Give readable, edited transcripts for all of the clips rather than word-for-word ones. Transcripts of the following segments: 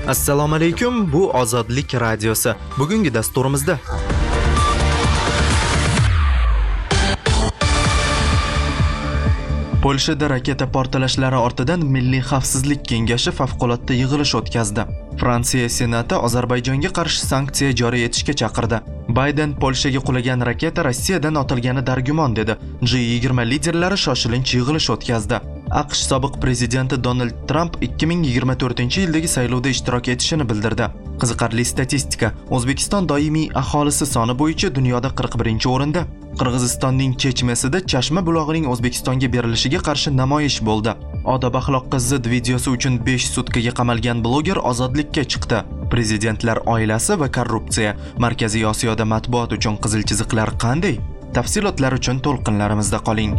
Assalomu alaykum, bu Ozodlik radiosi. Bugungi dasturimizda Polshada raketa portlashlari ortidan Milliy xavfsizlik kengashi favqulodda yig'ilish o'tkazdi. Fransiya Senati Ozarbayjonga qarshi sanksiya joriy etishga chaqirdi. Bayden Polshaga qulagan raketa Rossiyadan otilgani dargumon dedi. G20 liderlari shoshilinch yig'ilish o'tkazdi. AQSh sobiq prezidenti Donald Trump 2024-yildagi saylovda ishtirok etishini bildirdi. Qiziqarli statistika. O'zbekiston doimiy aholisi soni bo'yicha dunyoda 41-o'rinda. Qirg'izistonning Chechmesida Chashma bulog'ining O'zbekistonga berilishiga qarshi namoyish bo'ldi. Odob axloqqa zid videosi uchun 5 sutkaga qamalgan bloger ozodlikka chiqdi. Prezidentlar oilasi va korrupsiya. Markaziy Osiyoda matbuot uchun qizil chiziqlar qanday? Tafsilotlar uchun to'lqinlarimizda qoling.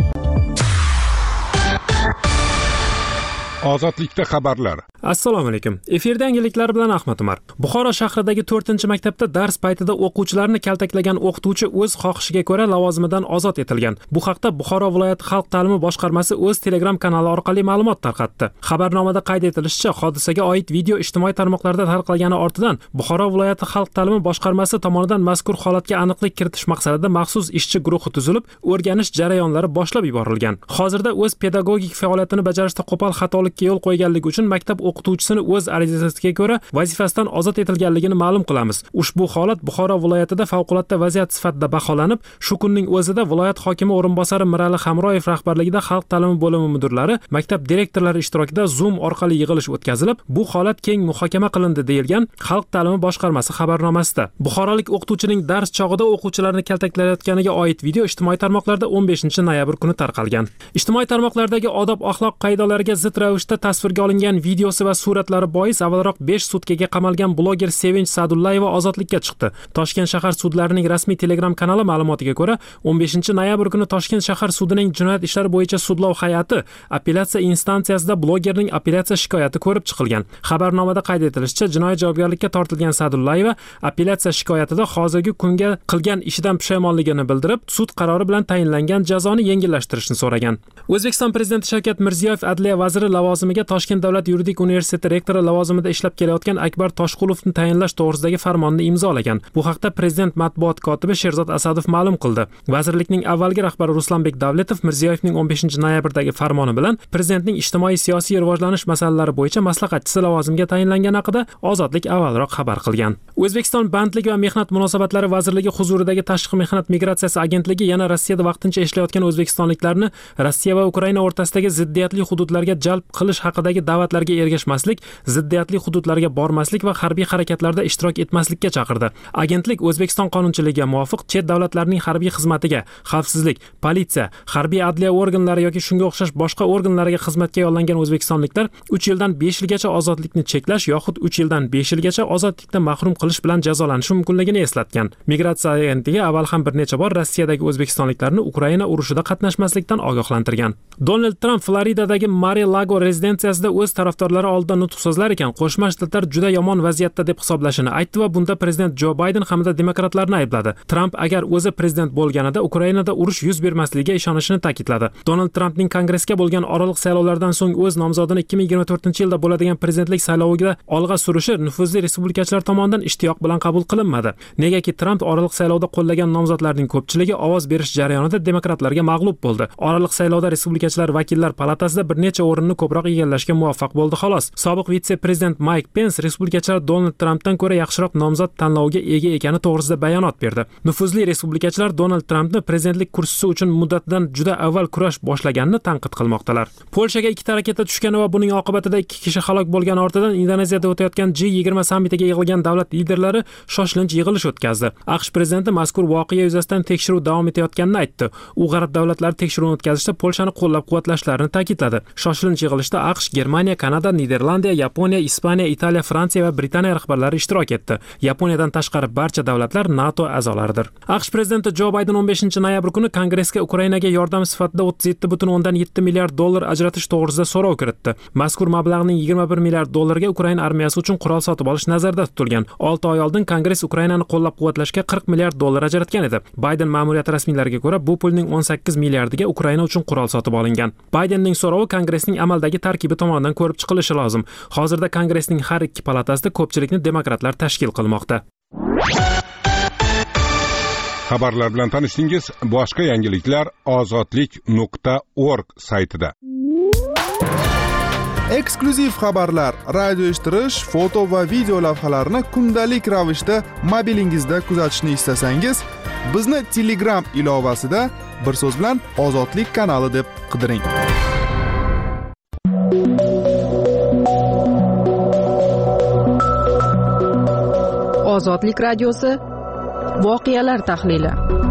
Ozodlikda xabarlar. Assalomu alaykum. Efirda yangiliklar bilan Ahmad Umar. Buxoro shahridagi 4-maktabda dars paytida o'quvchilarni kaltaklagan o'qituvchi o'z xohishiga ko'ra lavozimidan ozod etilgan. Bu haqda Buxoro viloyati xalq ta'limi boshqarmasi o'z Telegram kanali orqali ma'lumot tarqatdi. Xabarnomada qayd etilishicha, hodisaga oid video ijtimoiy tarmoqlarda tarqalgani ortidan Buxoro viloyati xalq ta'limi boshqarmasi tomonidan mazkur holatga aniqlik kiritish maqsadida maxsus ishchi guruhi tuzilib, o'rganish jarayonlari boshlab yuborilgan. Hozirda o'z pedagogik faoliyatini bajarishda qo'pol xatolikka yo'l qo'yganligi uchun maktab o'qituvchisini o'z arizasiga ko'ra vazifasidan ozod etilganligini ma'lum qilamiz. Ushbu holat Buxoro viloyatida favqulodda vaziyat sifatida baholanib, shu kunning o'zida viloyat hokimi o'rinbosari Mirali Hamroyev rahbarligida xalq ta'limi bo'limi mudirlari, maktab direktorlari ishtirokida Zoom orqali yig'ilish o'tkazilib, bu holat keng muhokama qilindi deyilgan xalq ta'limi boshqarmasi xabarnomasida. Buxorolik o'qituvchining dars chog'ida o'quvchilarni kaltaklayotganiga oid video ijtimoiy tarmoqlarda 15-noyabr kuni tarqalgan. Ijtimoiy tarmoqlardagi odob axloq qoidalariga zid ravishda tasvirga olingan videosi va suratlari bois avvalroq 5 sutkaga qamalgan bloger Sevinch Sadullayeva ozodlikka chiqdi. Toshkent shahar sudlarining rasmiy Telegram kanali ma'lumotiga ko'ra, 15-noyabr kuni Toshkent shahar sudining jinoyat ishlari bo'yicha sudlov hay'ati apellyatsiya instansiyasida blogerning apellyatsiya shikoyati ko'rib chiqilgan. Xabarnomada qayd etilishicha, jinoyat javobgarlikka tortilgan Sadullayeva apellyatsiya shikoyatida hozirgi kunga qilgan ishidan pushaymonligini bildirib, sud qarori bilan tayinlangan jazoni yengillashtirishni so'ragan. O'zbekiston prezidenti Shavkat Mirziyoyev adliya vaziri lavozimiga Toshkent davlat yuridik universiteti rektori lavozimida ishlab kelayotgan Akbar Toshqulovni tayinlash to'g'risidagi farmonni imzolagan. Bu haqda prezident matbuot kotibi Sherzod Asadov ma'lum qildi. Vazirlikning avvalgi rahbari Ruslanbek Davletov Mirziyoyevning 15-noyabrdagi farmoni bilan prezidentning ijtimoiy-siyosiy rivojlanish masalalari bo'yicha maslahatchisi lavozimiga tayinlangani haqida Ozodlik avvalroq xabar qilgan. O'zbekiston Bandlik va mehnat munosabatlari vazirligi huzuridagi Tashqi mehnat migratsiyasi agentligi yana Rossiyada vaqtincha ishlayotgan o'zbekistonliklarni Rossiya va Ukraina o'rtasidagi ziddiyatli hududlarga jalb qilish haqidagi da'vatlarga ergashmaslik, ziddiyatli hududlarga bormaslik va harbiy harakatlarda ishtirok etmaslikka chaqirdi. Agentlik O'zbekiston qonunchiligiga muvofiq chet davlatlarning harbiy xizmatiga, xavfsizlik, politsiya, harbiy adliya organlari yoki shunga o'xshash boshqa organlarga xizmatga yo'llangan o'zbekistonliklar 3 yildan 5 yilgacha ozodlikni cheklash yoxud 3 yildan 5 yilgacha ozodlikdan mahrum qilish bilan jazolanishi mumkinligini eslatgan. Migratsiya agentligi avval ham bir necha bor Rossiyadagi o'zbekistonliklarni Ukraina urushida qatnashmaslikdan ogohlantirgan. Donald Trump Floridadagi Mar-a-Lago rezidensiyasida o'z tarafdorlari oldida nutq so'zlar ekan, Qo'shma Shtatlar juda yomon vaziyatda deb hisoblashini aytdi va bunda prezident Jo Bayden hamda demokratlarni aybladi. Trump agar o'zi prezident bo'lganida Ukrainada urush yuz bermasligiga ishonishini ta'kidladi. Donald Trumpning Kongressga bo'lgan oraliq saylovlardan so'ng o'z nomzodini 2024-yilda bo'ladigan prezidentlik saylovida olg'a surishi nufuzli respublikachilar tomonidan ishtiyoq bilan qabul qilinmadi. Negaki Trump oraliq saylovda qo'llagan nomzodlarning ko'pchiligi ovoz berish jarayonida demokratlarga mag'lub bo'ldi. Oraliq saylovda respublikachilar vakillar palatasida bir necha o'rinni ko'proq egallashga muvaffaq bo'ldi xolos. Sobiq vitse-prezident Mike Pence respublikachilar Donald Trumpdan ko'ra yaxshiroq nomzod tanloviga ega ekani to'g'risida bayonot berdi. Nufuzli respublikachilar Donald Trumpni prezidentlik kursisi uchun muddatidan juda avval kurash boshlaganini tanqid qilmoqdalar. Polshaga 2 raketa tushgani va buning oqibatida 2 kishi halok bo'lgani ortidan Indoneziyada o'tayotgan G20 sammitiga yig'ilgan davlat liderlari shoshilinch yig'ilish o'tkazdi. AQSh prezidenti mazkur voqea yuzasidan tekshiruv davom etayotganini aytdi. U g'arb davlatlari tekshiruvni o'tkazishda Polshani qo'llab-quvvatlashlarini ta'kidladi. Shoshilinch yig'ilishda AQSh, Germaniya, Kanada, Niderlandiya, Yaponiya, Ispaniya, Italiya, Fransiya va Britaniya rahbarlari ishtirok etdi. Yaponiyadan tashqari barcha davlatlar NATO a'zolaridir. AQSh prezidenti Jo Bayden 15-noyabr kuni Kongressga Ukrainaga yordam sifatida 37,7 milliard dollar ajratish to'g'risida so'rov kiritdi. Mazkur mablag'ning 21 milliard dollarga Ukraina armiyasi uchun qurol sotib olish nazarda tutilgan. 6 oy oldin Kongress Ukrainani qo'llab-quvvatlashga 40 milliard dollar ajratgan edi. Bayden ma'muriyati rasmiylariga ko'ra, bu pulning 18 milliardiga Ukraina uchun qurol sotib olingan. Baydenning so'rovi Kongressning amaldagi senatidagi tarkibi tomonidan ko'rib chiqilishi lozim. Hozirda Kongressning har ikki palatasida ko'pchilikni demokratlar tashkil qilmoqda. Xabarlar bilan tanishdingiz. Boshqa yangiliklar ozodlik.org saytida. Eksklyuziv xabarlar, radio eshittirish, foto va video lavhalarni kundalik ravishda mobilingizda kuzatishni istasangiz, bizni Telegram ilovasida bir so'z bilan Ozodlik kanali deb qidiring. Ozodlik radiosi voqealar tahlili.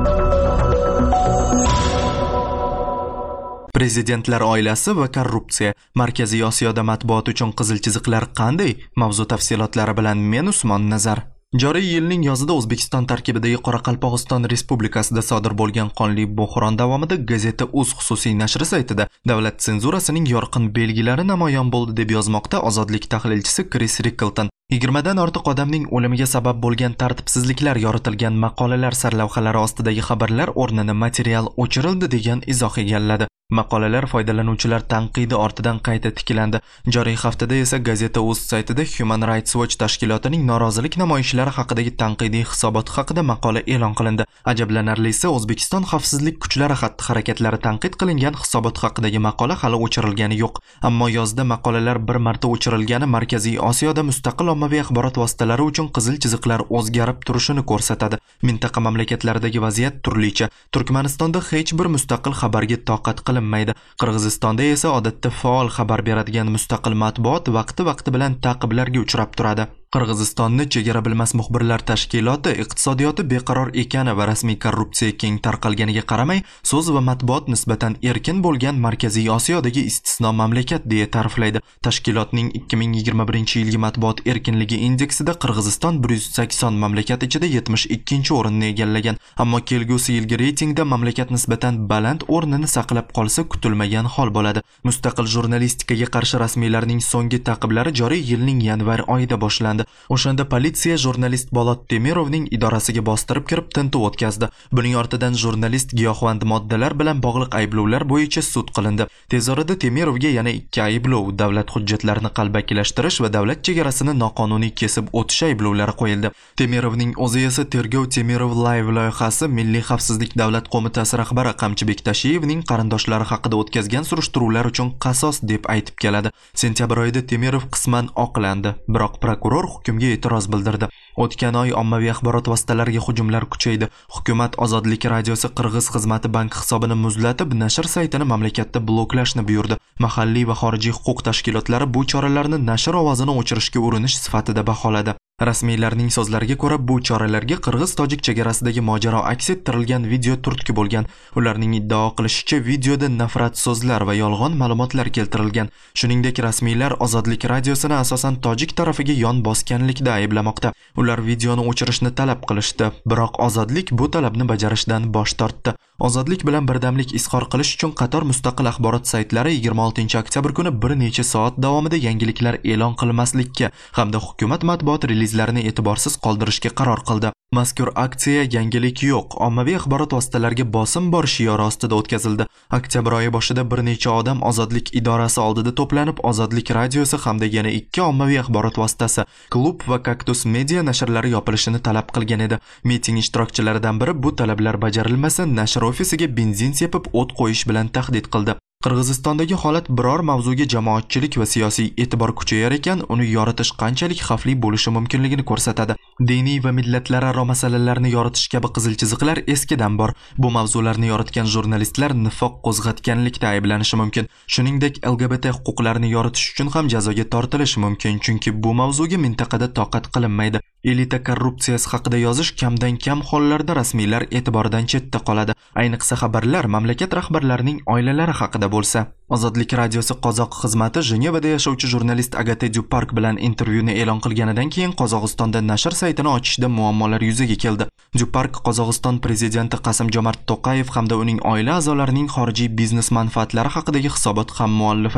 Prezidentlar oilasi va korrupsiya. Markaziy Osiyoda matbuot uchun qizil chiziqlar qanday? Mavzu tafsilotlari bilan men Usmon Nazar. Joriy yilning yozida O'zbekiston tarkibidagi Qoraqalpog'iston Respublikasida sodir bo'lgan qonli bo'hron davomida gazeta Uz xususiy nashri saytida davlat senzurasining yorqin belgilari namoyon bo'ldi deb yozmoqda Ozodlik tahlilchisi Chris Rickleton. 20 dan ortiq odamning o'limiga sabab bo'lgan tartibsizliklar yoritilgan maqolalar sarlavhalari ostidagi xabarlar o'rnini material o'chirildi degan izoh egalladi. Maqolalar foydalanuvchilar tanqidi ortidan qayta tiklandi. Joriy haftada esa gazeta Uz saytida Human Rights Watch tashkilotining norozilik namoyishlari haqidagi tanqidiy hisobot haqida maqola e'lon qilindi. Ajablanarlisi, O'zbekiston xavfsizlik kuchlari xatti-harakatlari tanqid qilingan hisobot haqidagi maqola hali o'chirilgani yo'q. Ammo yozda maqolalar bir marta o'chirilgani Markaziy Osiyoda mustaqil ommaviy axborot vositalari uchun qizil chiziqlar o'zgarib turishini ko'rsatadi. Mintaqa mamlakatlaridagi vaziyat turlicha. Turkmanistonda hech bir mustaqil xabarga toqat qilinmaydi. Qirg'izistonda esa odatda faol xabar beradigan mustaqil matbuot vaqti bilan ta'qiblarga uchrab turadi. Qirg'izistonni chegara bilmas muxbirlar tashkiloti iqtisodiyoti beqaror ekani va rasmiy korrupsiya keng tarqalganiga qaramay, so'z va matbuot nisbatan erkin bo'lgan Markaziy Osiyodagi istisno mamlakat deya ta'riflaydi. Tashkilotning 2021-yilgi matbuot erkinligi indeksida Qirg'iziston 180 mamlakat ichida 72-o'rinni egallagan, ammo kelgusi yilgi reytingda mamlakat nisbatan baland o'rnini saqlab qolsa kutilmagan hol bo'ladi. Mustaqil jurnalistikaga qarshi rasmiylarning so'nggi taqiblari joriy yilning yanvar oyida boshlandi. O'shanda politsiya jurnalist Bolot Temirovning idorasiga bostirib kirib tintuv o'tkazdi. Buning ortidan jurnalist giyohvand moddalar bilan bog'liq ayblovlar bo'yicha sud qilindi. Tez orada Temirovga yana 2 ayblov, davlat hujjatlarini qalbakilashtirish va davlat chegarasini noqonuniy kesib o'tish ayblovlari qo'yildi. Temirovning o'zi esa Tergov Temirov Live loyihasi Milliy xavfsizlik davlat qo'mitasi rahbari Qamchibek Tashiyevning qarindoshlari haqida o'tkazgan surishtiruvlar uchun qasos deb aytib keladi. Sentyabr oyida Temirov qisman oqlandi, biroq prokuror hukmga e'tiroz bildirdi. O'tgan oy ommaviy axborot vositalariga hujumlar kuchaydi. Hukumat Ozodlik radiosi Qirg'iz xizmati bank hisobini muzlatib, nashr saytini mamlakatda bloklashni buyurdi. Mahalliy va xorijiy huquq tashkilotlari bu choralarni nashr ovozini o'chirishga urinish sifatida baholadi. Rasmiylarning so'zlariga ko'ra, bu choralarga qirg'iz-tojik chegarasidagi mojaro aks ettirilgan video turtki bo'lgan. Ularning iddao qilishicha, videoda nafrat so'zlar va yolg'on ma'lumotlar keltirilgan. Shuningdek, rasmiylar Ozodlik radiosini asosan tojik tarafiga yon bosganlikda ayblamoqda. Ular videoni o'chirishni talab qilishdi, biroq Ozodlik bu talabni bajarishdan bosh tortdi. Ozodlik bilan birdamlik izhor qilish uchun qator mustaqil axborot saytlari 26-oktyabr kuni bir necha soat davomida yangiliklar e'lon qilmaslikka hamda hukumat matbuot relizlarini e'tiborsiz qoldirishga qaror qildi. Mazkur aksiya yangilik yo'q, ommaviy axborot vositalariga bosim bor shiori ostida o'tkazildi. Oktyabr oyi boshida bir necha odam Ozodlik idorasi oldida to'planib, Ozodlik radiosi hamda yana 2 ommaviy axborot vositasi, Klub va Kaktus media nashrlari yopilishini talab qilgan edi. Miting ishtirokchilaridan biri bu talablar bajarilmasa, nashr ofisiga benzin sepib o't qo'yish bilan tahdid qildi. Qirg'izistondagi holat biror mavzuga jamoatchilik va siyosiy e'tibor kuchayar ekan, uni yoritish qanchalik xavfli bo'lishi mumkinligini ko'rsatadi. Diniy va millatlararo masalalarni yoritish kabi qizil chiziqlar eskidan bor. Bu mavzularni yoritgan jurnalistlar nifoq qo'zg'atganlikda ayblanishi mumkin. Shuningdek, LGBT huquqlarini yoritish uchun ham jazoga tortilishi mumkin, chunki bu mavzuga mintaqada toqat qilinmaydi. Elita korrupsiyasi haqida yozish kamdan kam hollarda rasmiylar e'tiboridan chetda qoladi. Ayniqsa xabarlar mamlakat rahbarlarining oilalari haqida bo'lsa. Ozodlik radiosi Qozoq xizmati Jenevada yashovchi jurnalist Agate Dupark bilan intervyuni e'lon qilganidan keyin Qozog'istonda nashr saytini ochishda muammolar yuzaga keldi. Dupark Qozog'iston prezidenti Qasim-Jomart To'qayev hamda uning oila a'zolarining xorijiy biznes manfaatlari haqidagi hisobot ham muallifidir.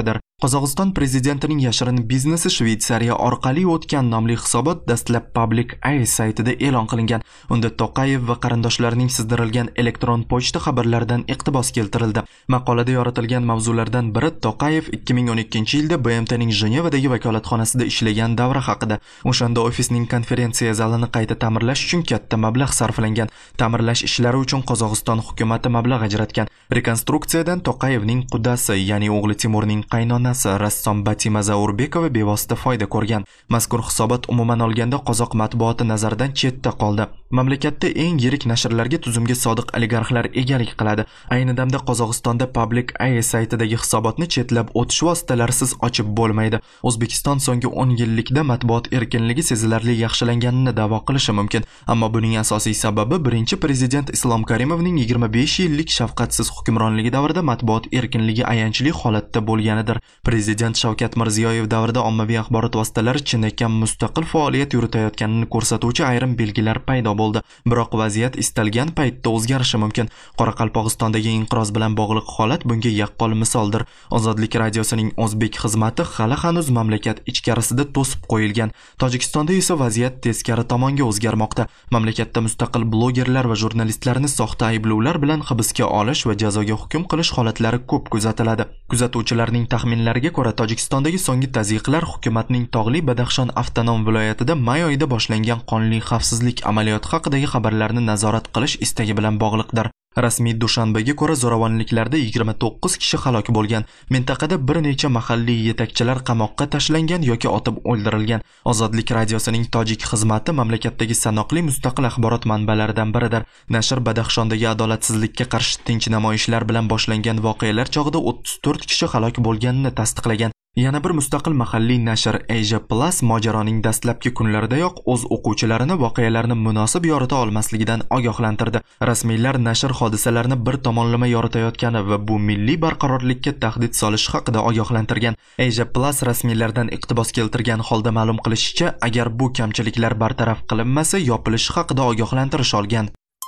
Qozog'iston prezidentining yashirin biznesi Shveysariya orqali o'tgan nomli hisobot dastlab Public Eye saytida e'lon qilingan. Unda To'qayev va qarindoshlarining sizdirilgan elektron pochta xabarlaridan iqtibos keltirildi. Maqolada yoritilgan mavzulardan biri To'qayev 2012-yilda BMTning Jenevadagi vakolatxonasida ishlagan davri haqida. O'shanda ofisning konferensiya zalini qayta ta'mirlash uchun katta mablag' sarflangan. Ta'mirlash ishlari uchun Qozog'iston hukumatı mablag' ajratgan. Rekonstruksiyadan To'qayevning qudasi, ya'ni o'g'li Timurning qaynonasi rassom Batima Zaurbekova bevosita foyda ko'rgan. Mazkur hisobot umuman olganda qozoq matbuoti nazardan chetda qoldi. Mamlakatda eng yirik nashrlarga tuzumga sodiq oligarxlar egalik qiladi. Ayni damda Qozog'istonda Public Eye saytidagi hisobotni chetlab o'tish vositalarisiz ochib bo'lmaydi. O'zbekiston so'nggi 10 yillikda matbuot erkinligi sezilarli yaxshilanganini da'vo qilishi mumkin, ammo buning asosiy sababi birinchi prezident Islom Karimovning 25 yillik shafqatsiz hukmronligi davrida matbuot erkinligi ayanchli holatda bo'lganidir. Prezident Shavkat Mirziyoyev davrida ommaviy axborot vositalari chinakam mustaqil faoliyat yuritayotganini ko'rsatuvchi ayrim belgilar paydo bo'ldi. Biroq vaziyat istalgan paytda o'zgarishi mumkin. Qoraqalpog'istondagi inqiroz bilan bog'liq holat bunga yaqqol misoldir. Ozodlik radiosining o'zbek xizmati hali hanuz mamlakat ichkarisida to'sib qo'yilgan. Tojikistonda esa vaziyat teskari tomonga o'zgarmoqda. Mamlakatda mustaqil blogerlar va jurnalistlarni soxta ayblovlar bilan hibsga olish va jazoga hukm qilish holatlari ko'p kuzatiladi. Kuzatuvchilarning taxminlariga ko'ra, Tojikistondagi so'nggi tazyiqlar hukumatning Tog'li Badaxshon avtonom viloyatida may oyida boshlangan qonli xavfsizlik amaliyoti haqidagi xabarlarni nazorat qilish istagi bilan bog'liqdir. Rasmiy Dushanbega ko'ra zo'ravonliklarda 29 kishi halok bo'lgan. Mintaqada bir necha mahalliy yetakchilar qamoqqa tashlangan yoki otib o'ldirilgan. Ozodlik radiosining tojik xizmati mamlakatdagi sanoqli mustaqil axborot manbalaridan biridir. Nashr Badaxshondagi adolatsizlikka qarshi tinch namoyishlar bilan boshlangan voqealar chog'ida 34 kishi halok bo'lganini tasdiqlagan. Yana bir mustaqil mahalliy nashr Asia Plus mojaroning dastlabki kunlaridayoq o'z o'quvchilarini voqealarni munosib yorita olmasligidan ogohlantirdi. Rasmiylar nashr hodisalarni bir tomonlama yoritayotgani va bu milliy barqarorlikka tahdid solishi haqida ogohlantirgan. Asia Plus rasmiylardan iqtibos keltirgan holda ma'lum qilishicha, agar bu kamchiliklar bartaraf qilinmasa, yopilishi haqida ogohlantirish olgan.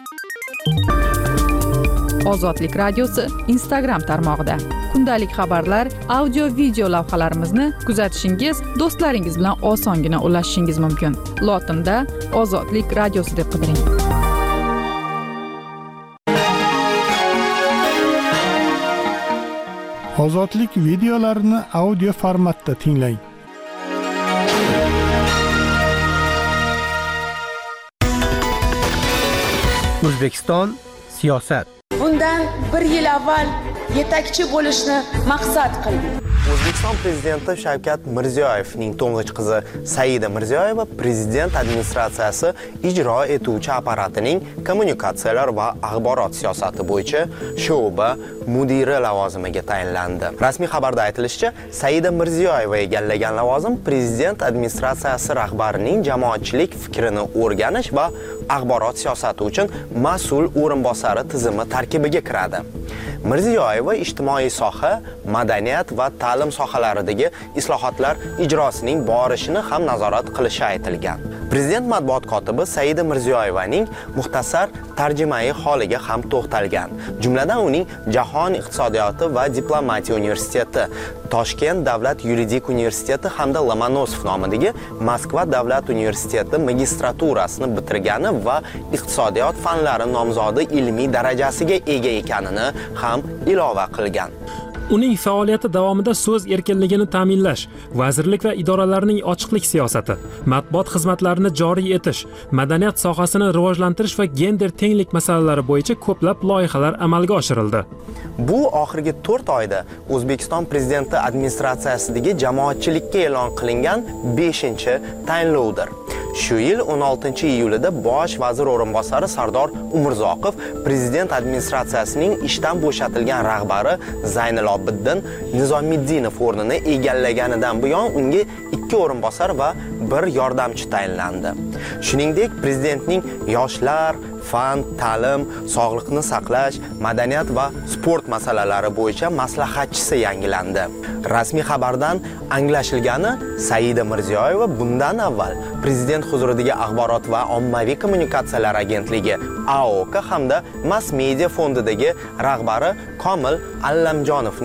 Ozodlik radiosi Instagram tarmog'ida kundalik xabarlar, audio-video lavhalarimizni kuzatishingiz, do'stlaringiz bilan osongina ulashishingiz mumkin. Lotinda Ozodlik radiosi deb qidiring. Ozodlik videolarini audio formatda tinglang. O'zbekiston siyosat. Bundan 1 yil avval yetakchi bo'lishni maqsad qildik. O'zbekiston prezidenti Shavkat Mirziyoyevning to'ng'ich qizi Saida Mirziyoyeva prezident administratsiyasi ijro etuvchi apparatining kommunikatsiyalar va axborot siyosati bo'yicha sho'ba mudiri lavozimiga tayinlandi. Rasmiy xabarda aytilishicha, Saida Mirziyoyeva egallagan lavozim prezident administratsiyasi rahbarining jamoatchilik fikrini o'rganish va axborot siyosati uchun mas'ul o'rinbosari tizimi tarkibiga kiradi. Mirziyoyeva ijtimoiy soha, madaniyat va ta'lim sohalaridagi islohotlar ijrosining borishini ham nazorat qilishi aytilgan. Prezident matbuot kotibi Saida Mirziyoyevaning muxtasar tarjimai holiga ham to'xtalgan. Jumladan uning Jahon iqtisodiyoti va diplomatiya universiteti, Toshkent davlat yuridik universiteti hamda Lomonosov nomidagi Moskva davlat universiteti magistraturasini bitirgani va iqtisodiyot fanlari nomzodi ilmiy darajasiga ega ekanini ham ilova qilgan. Uning faoliyati davomida so'z erkinligini ta'minlash, vazirlik va idoralarning ochiqlik siyosati, matbuot xizmatlarini joriy etish, madaniyat sohasini rivojlantirish va gender tenglik masalalari bo'yicha ko'plab loyihalar amalga oshirildi. Bu oxirgi 4 oyda O'zbekiston prezidenti administratsiyasidagi jamoatchilikka e'lon qilingan 5-tayinlovdir. Shu yil 16-iyulida bosh vazir o'rinbosari Sardor Umurzoqov prezident administratsiyasining ishdan bo'shatilgan rahbari Zaynilobiddin Nizomiddinov o'rnini egallaganidan buyon unga 2 o'rinbosar va 1 yordamchi tayinlandi. Shuningdek, prezidentning yoshlar, fan, ta'lim, sog'liqni saqlash, madaniyat va sport masalalari bo'yicha maslahatchisi yangilandi. Rasmiy xabardan anglashilgani, Saida Mirziyoyeva bundan avval prezident huzuridagi axborot va ommaviy kommunikatsiyalar agentligi AOK hamda Mass Media fondidagi rahbari Komil Allamjonovning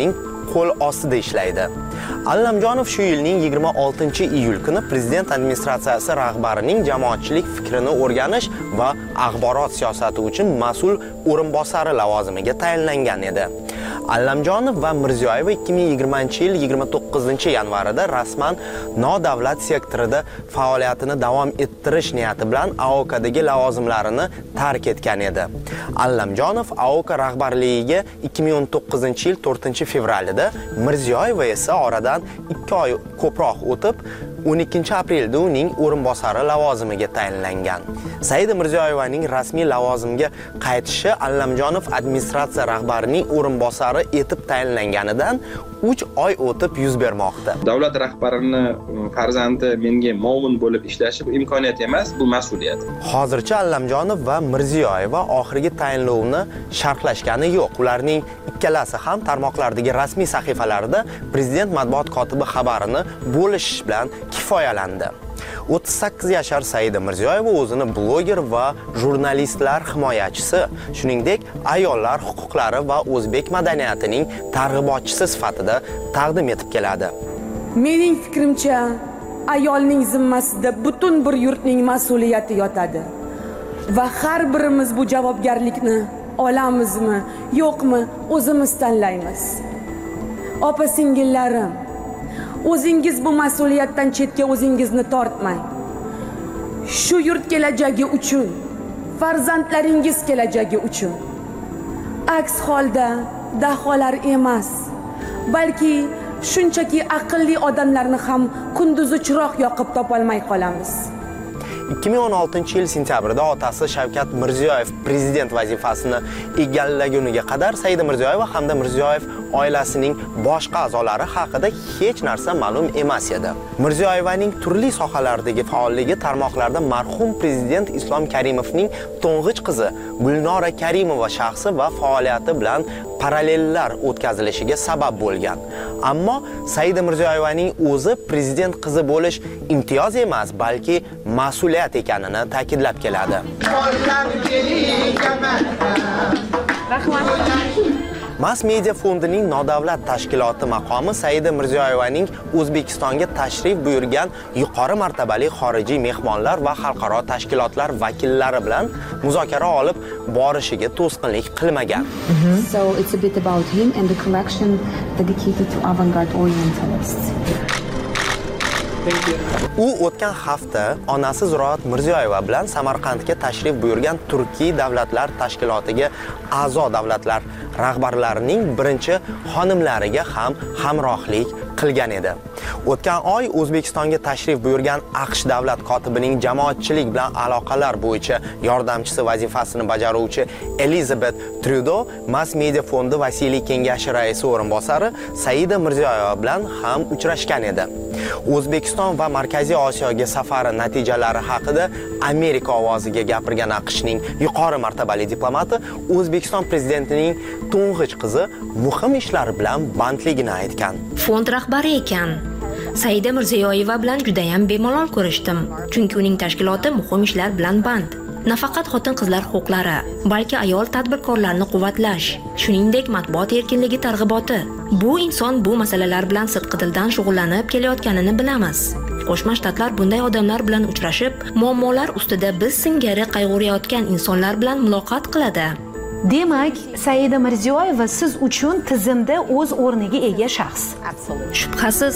qo'l ostida ishlaydi. Allamjonov shu yilning 26-iyul kuni prezident administratsiyasi rahbarining jamoatchilik fikrini o'rganish va axborot siyosati uchun mas'ul o'rinbosari lavozimiga tayinlangan edi. Allamjonov va Mirziyoyeva 2020-yil 29-yanvarida rasman nodavlat sektorida faoliyatini davom ettirish niyati bilan AOKdagi lavozimlarini tark etgan edi. Allamjonov AOK rahbarligiga 2019-yil 4-fevralida, Mirziyoyeva esa oradan 2 oy ko'proq o'tib 12-aprelda uning o'rinbosari lavozimiga tayinlangan. Saida Mirziyoyevaning rasmiy lavozimga qaytishi Allamjonov administratsiya rahbarining o'rinbosari etib tayinlanganidan 3 oy o'tib yuz bermoqda. Davlat rahbarini farzandi menga muavin bo'lib ishlashi bu imkoniyat emas, bu mas'uliyat. Hozircha Allamjonov va Mirziyoyeva oxirgi tayinlovni sharhlashgani yo'q. Ularning ikkalasi ham tarmoqlardagi rasmiy sahifalarida prezident matbuot kotibi xabarini bo'lishish bilan kifoyalandi. 38 yashar Saida Mirziyoyeva o'zini bloger va jurnalistlar himoyachisi, shuningdek, ayollar huquqlari va o'zbek madaniyatining targ'ibotchisi sifatida taqdim etib keladi. Mening fikrimcha, ayolning zimmasida butun bir yurtning mas'uliyati yotadi va har birimiz bu javobgarlikni olamizmi, yo'qmi, o'zimiz tanlaymiz. Opa-singillarim, o'zingiz bu mas'uliyatdan chetga o'zingizni tortmang. Shu yurt kelajagi uchun, farzandlaringiz kelajagi uchun. Aks holda daholar emas, balki shunchaki aqlli odamlarni ham kunduzi chiroq yoqib topolmay qolamiz. 2016-yil sentyabrida otasi Shavkat Mirziyoyev prezident vazifasini egallaguniga qadar Saida Mirziyoyeva hamda Mirziyoyev oilasining boshqa a'zolari haqida hech narsa ma'lum emas edi. Mirziyoyevaning turli sohalardagi faolligi tarmoqlarda marhum prezident Islom Karimovning to'ng'ich qizi Gulnora Karimova shaxsi va faoliyati bilan parallellar o'tkazilishiga sabab bo'lgan. Ammo Saida Mirziyoyevaning o'zi prezident qizi bo'lish imtiyoz emas, balki mas'uliyat ekanini ta'kidlab keladi. Mass Media fondining nodavlat tashkiloti maqomi Saida Mirziyoyevaning O'zbekistonga tashrif buyurgan yuqori martabali xorijiy mehmonlar va xalqaro tashkilotlar vakillari bilan muzokara olib borishiga to'sqinlik qilmagan. So it's a bit about him and the collection dedicated to avant-garde orientalists. U o'tgan hafta onasi Ziroat Mirziyoyeva bilan Samarqandga tashrif buyurgan Turkiy davlatlar tashkilotiga a'zo davlatlar rahbarlarining birinchi xonimlariga ham hamrohlik qilgan edi. O'tgan oy O'zbekistonga tashrif buyurgan AQSh davlat kotibining jamoatchilik bilan aloqalar bo'yicha yordamchisi vazifasini bajaruvchi Elizabeth Trudeau Mass Media fondi vasiylik kengashi raisi o'rinbosari Saida Mirziyoyeva bilan ham uchrashgan edi. O'zbekiston va Markaziy Osiyoga safari natijalari haqida Amerika ovoziga gapirgan AQShning yuqori martabali diplomati O'zbekiston prezidentining to'ng'ich qizi muhim ishlar bilan bandligini aytgan. Fond rahbari ekan. Saida Mirziyoyeva bilan juda ham bemalol ko'rishdim, chunki uning tashkiloti muhim ishlar bilan band. Nafaqat xotin-qizlar huquqlari, balki ayol tadbirkorlarni quvvatlash, shuningdek matbuot erkinligi targ'iboti. Bu inson bu masalalar bilan sidqidildan shug'ullanib kelayotganini bilamiz. Qo'shma Shtatlar bunday odamlar bilan uchrashib, muammolar ustida biz singari qayg'urayotgan insonlar bilan muloqot qiladi. Demak, Saida Mirziyoyeva siz uchun tizimda o'z o'rniga ega shaxs. Shubhasiz.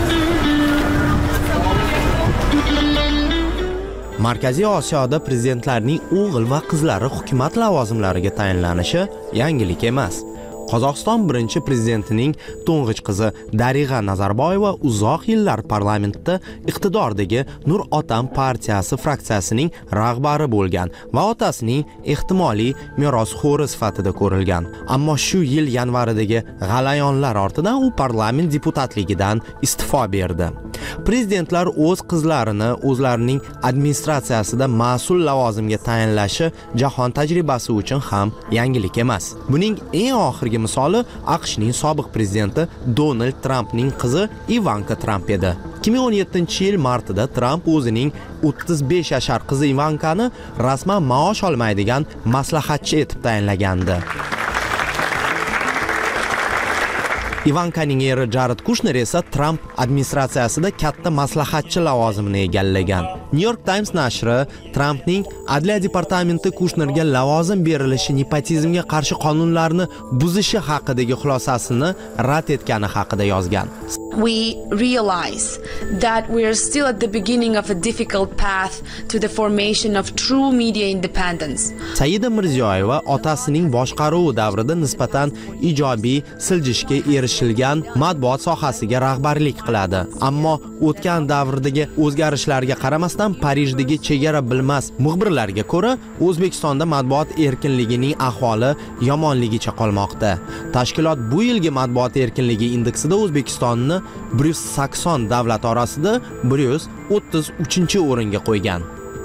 Markaziy Osiyoda prezidentlarning o'g'il va qizlari hukumat lavozimlariga tayinlanishi yangilik emas. Qozog'iston birinchi prezidentining to'ng'ich qizi Darig'a Nazarboyeva uzoq yillar parlamentda iqtidordagi Nur Otam partiyasi fraksiyasining rahbari bo'lgan va otasining ehtimoliy merosxo'ri sifatida ko'rilgan. Ammo shu yil yanvaridagi g'alayonlar ortidan u parlament deputatligidan iste'fo berdi. Prezidentlar o'z qizlarini o'zlarining administratsiyasida mas'ul lavozimga tayinlashi jahon tajribasi uchun ham yangilik emas. Buning eng oxirgi misoli AQShning sobiq prezidenti Donald Trampning qizi Ivanka Tramp edi. 2017-yil martida Tramp o'zining 35 yashar qizi Ivankani rasman maosh olmaydigan maslahatchi etib tayinlagandi. Ivankaning eri Jared Kushner esa Trump administratsiyasida katta maslahatchi lavozimini egallagan. New York Times nashri Trumpning Adliya departamenti Kushnerga lavozim berilishi nepotizmga qarshi qonunlarni buzishi haqidagi xulosasini rad etgani haqida yozgan. We realize that we are still at the beginning of a difficult path to the formation of true media independence. Saida Mirziyoyeva otasining boshqaruvi davrida nisbatan ijobiy siljishga erishilgan matbuot sohasiga rahbarlik qiladi. Ammo o'tgan davrdagi o'zgarishlarga qaramasdan Parijdagi chegara bilmas muxbirlarga ko'ra, O'zbekistonda matbuot erkinligining ahvoli yomonligicha qolmoqda. Tashkilot bu yilgi matbuot erkinligi indeksida O'zbekistonni 180 davlat orasida 133-o'ringa qo'ygan.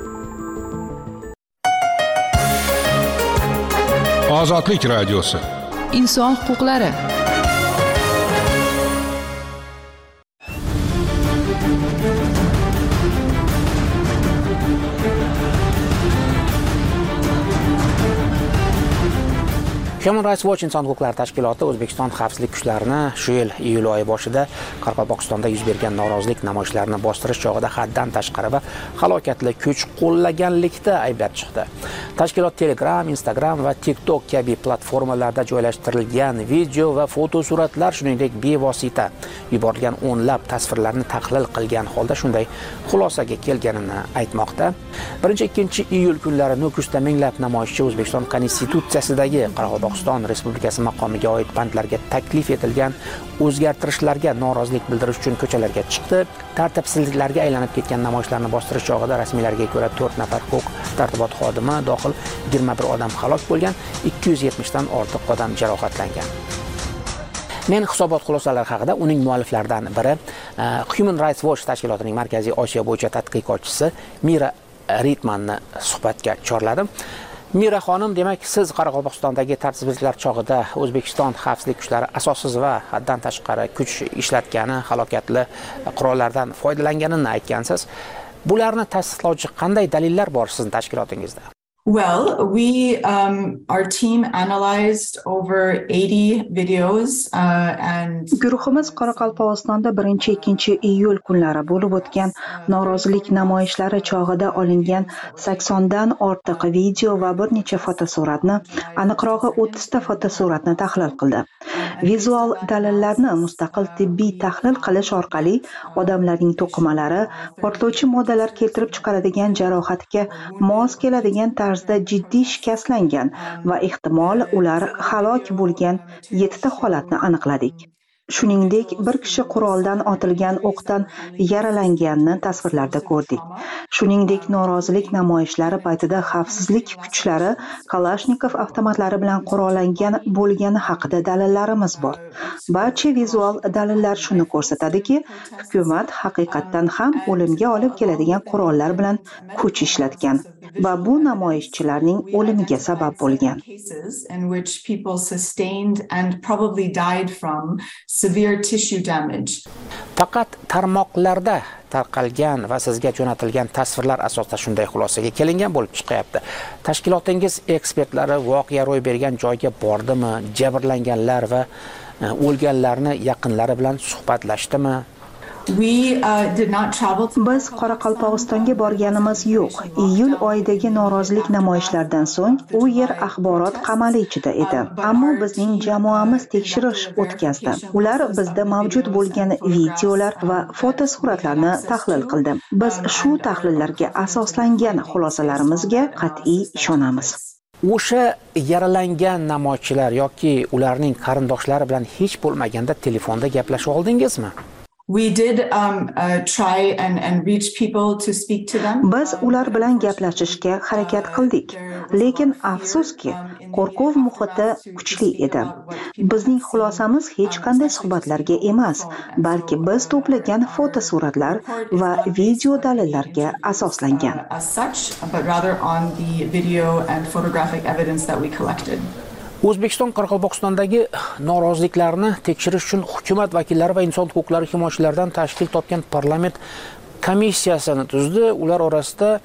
Ozodlik radiosi. Inson huquqlari. Human Rights Watch inson huquqlari tashkiloti O'zbekiston xavfsizlik kuchlarini shu yil iyul oyi boshida Qoraqalpog'istonda yuz bergan norozilik namoyishlarini bostirish chog'ida haddan tashqari va halokatli kuch qo'llaganlikda ayblab chiqdi. Tashkilot Telegram, Instagram va TikTok kabi platformalarda joylashtirilgan video va fotosuratlar, shuningdek bevosita yuborilgan o'nlab tasvirlarni tahlil qilgan holda shunday xulosaga kelganini aytmoqda. 1-2 iyul kunlari Nukusda minglab namoyishchi O'zbekiston Konstitutsiyasidagi Qoraqalpog'iston Respublikasi maqomiga oid bandlarga taklif etilgan o'zgartirishlarga norozilik bildirish uchun ko'chalarga chiqdi. Tartibsizliklarga aylanib ketgan namoyishlarni bostirish chog'ida rasmiylarga ko'ra 4 nafar huquq tartibot xodimi dohil 21 odam halok bo'lgan, 270 dan ortiq odam jarohatlangan. Men hisobot xulosalari haqida uning mualliflaridan biri Human Rights Watch tashkilotining Markaziy Osiyo bo'yicha tadqiqotchisi Mira Ritmanni suhbatga chorladim. Mira xonim, demak, siz Qoraqalpog'istondagi tartibsizliklar chog'ida O'zbekiston xavfsizlik kuchlari asossiz va haddan tashqari kuch ishlatgani, halokatli qurollardan foydalanganini aytgansiz. Bularni tasdiqlovchi qanday dalillar bor sizning tashkilotingizda? Well, our team analyzed over 80 videos and guruhimiz Qoraqalpog'istonda 1-2 iyul kunlari bo'lib o'tgan norozilik namoyishlari chog'ida olingan 80 dan ortiq video va bir necha fotosuratni, aniqrog'i 30 ta fotosuratni tahlil qildi. Vizual dalillarni mustaqil tibbiy tahlil qilish orqali odamlarning to'qimalari, portlovchi moddalar keltirib chiqaradigan jarohatga mos keladigan tarzda jiddiy shikastlangan va ehtimol ular halok bo'lgan 7 ta holatni aniqladik. Shuningdek, bir kishi quroldan otilgan o'qdan yaralanganini tasvirlarda ko'rdik. Shuningdek, norozilik namoyishlari paytida xavfsizlik kuchlari Kalashnikov avtomatlari bilan qurollangan bo'lgani haqida dalillarimiz bor. Barcha vizual dalillar shuni ko'rsatadiki, hukumat haqiqatdan ham o'limga olib keladigan qurollar bilan kuch ishlatgan va bu namoyishchilarning o'limiga sabab bo'lgan. Severe tissue damage. Faqat tarmoqlarda tarqalgan va sizga jo'natilgan tasvirlar asosida shunday xulosaga kelingan bo'lib chiqyapti. Tashkilotingiz ekspertlari voqea ro'y bergan joyga bordimi, jabrlanganlar va o'lganlarni yaqinlari bilan suhbatlashdimi? Biz Qoraqalpog'istonga borganimiz yo'q. Iyul oyidagi norozilik namoyishlaridan so'ng u yer axborot qamali ichida edi. Ammo bizning jamoamiz tekshirish o'tkazdi. Ular bizda mavjud bo'lgan videolar va fotosuratlarni tahlil qildi. Biz shu tahlillarga asoslangan xulosalarimizga qat'iy ishonamiz. O'sha yaralangan namoyishchilar yoki ularning qarindoshlari bilan hech bo'lmaganda telefonda gaplashib oldingizmi? We did try and reach people to speak to them. Biz ular bilan gaplashishga harakat qildik, lekin afsuski, qo'rquv muhiti kuchli edi. Bizning xulosamiz hech qanday suhbatlarga emas, balki biz to'plagan fotosuratlar va video dalillarga asoslangan. As such, but rather on the video and photographic evidence that we collected. O'zbekiston Qoraqalpog'istondagi noroziliklarni tekshirish uchun hukumat vakillari va inson huquqlari himoyachilaridan tashkil topgan parlament komissiyasini tuzdi. Ular orasida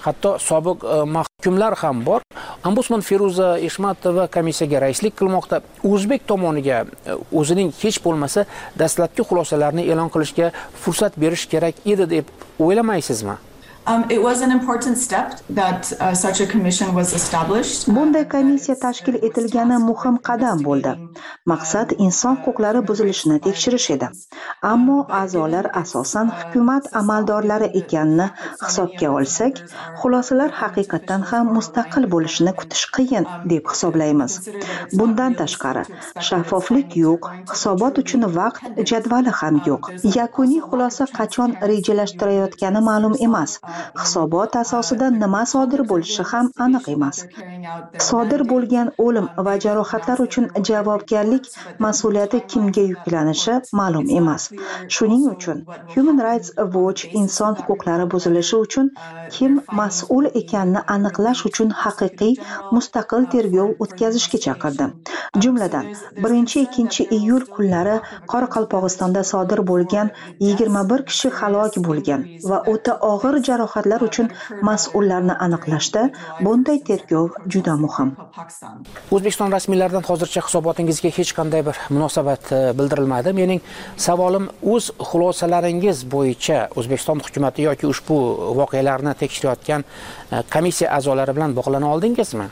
hatto sobiq mahkumlar ham bor. Ombudsman Feruza Eshmatova komissiyaga raislik qilmoqda. O'zbek tomoniga o'zining hech bo'lmasa dastlabki xulosalarini e'lon qilishga fursat berish kerak edi deb o'ylamaysizmi? It was an important step that such a commission was established. Bunday komissiya tashkil etilgani muhim qadam bo'ldi. Maqsad inson huquqlari buzilishini tekshirish edi. Ammo a'zolar asosan hukumat amaldorlari ekanini hisobga olsak, xulosalar haqiqatan ham mustaqil bo'lishini kutish qiyin deb hisoblaymiz. Bundan tashqari, shaffoflik yo'q, hisobot uchun vaqt jadvali ham yo'q. Yakuniy xulosa qachon rejalashtirayotgani ma'lum emas. Hisobot asosida nima sodir bo'lishi ham aniq emas. Sodir bo'lgan o'lim va jarohatlar uchun javobgarlik mas'uliyati kimga yuklanishi ma'lum emas. Shuning uchun Human Rights Watch inson huquqlari buzilishi uchun kim mas'ul ekanini aniqlash uchun haqiqiy mustaqil tergov o'tkazishga chaqirdi. Jumladan, 1-2 iyul kunlari Qoraqalpog'istonda sodir bo'lgan 21 kishi halok bo'lgan va o'ta og'ir jarohatlar uchun mas'ullarni aniqlashda bunday tergov juda muhim. O'zbekiston rasmiylaridan hozircha hisobotingizga hech qanday bir munosabat bildirilmadi. Mening savolim, o'z xulosalaringiz bo'yicha O'zbekiston hukumatı yoki ushbu voqealarni tekshirayotgan komissiya a'zolari bilan bog'lana oldingizmi?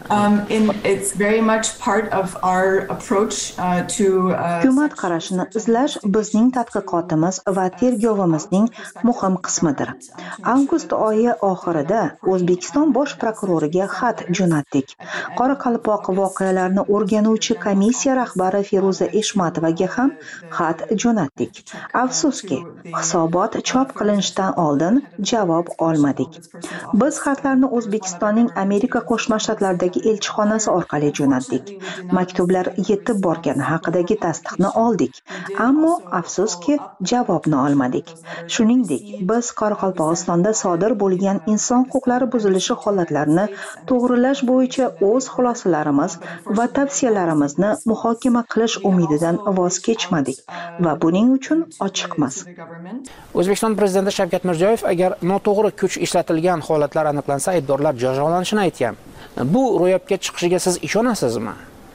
It's very much part of our approach to hukumat qarashini izlash bizning tadqiqotimiz va tergovimizning muhim qismidir. Avgust oyi oxirida O'zbekiston bosh prokuroriga xat jo'natdik. Qoraqalpoq voqealarini o'rganuvchi komissiya rahbari Feruza Eshmatovaga ham xat jo'natdik. Afsuski, hisobot chop qilinishidan oldin javob olmadik. Biz xatlarni O'zbekistonning Amerika Qo'shma Shtatlaridagi elchixonasi orqali jo'natdik. Maktublar yetib borgani haqidagi tasdiqni oldik, ammo afsuski javobni olmadik. Shuningdek, biz Qoraqalpog'istonda sodir bo'lgan inson huquqlari buzilishi holatlarini to'g'rilash bo'yicha o'z xulosalarimiz va tavsiyalarimizni muhokama qilish umididan voz kechmadik va buning uchun ochiqmiz. O'zbekiston prezidenti Shavkat Mirziyoyev agar noto'g'ri kuch ishlatilgan holatlar aniqlansa, aybdorlar jazolanishini aytgan. Bu ro'yobga chiqishiga siz ishonasizmi?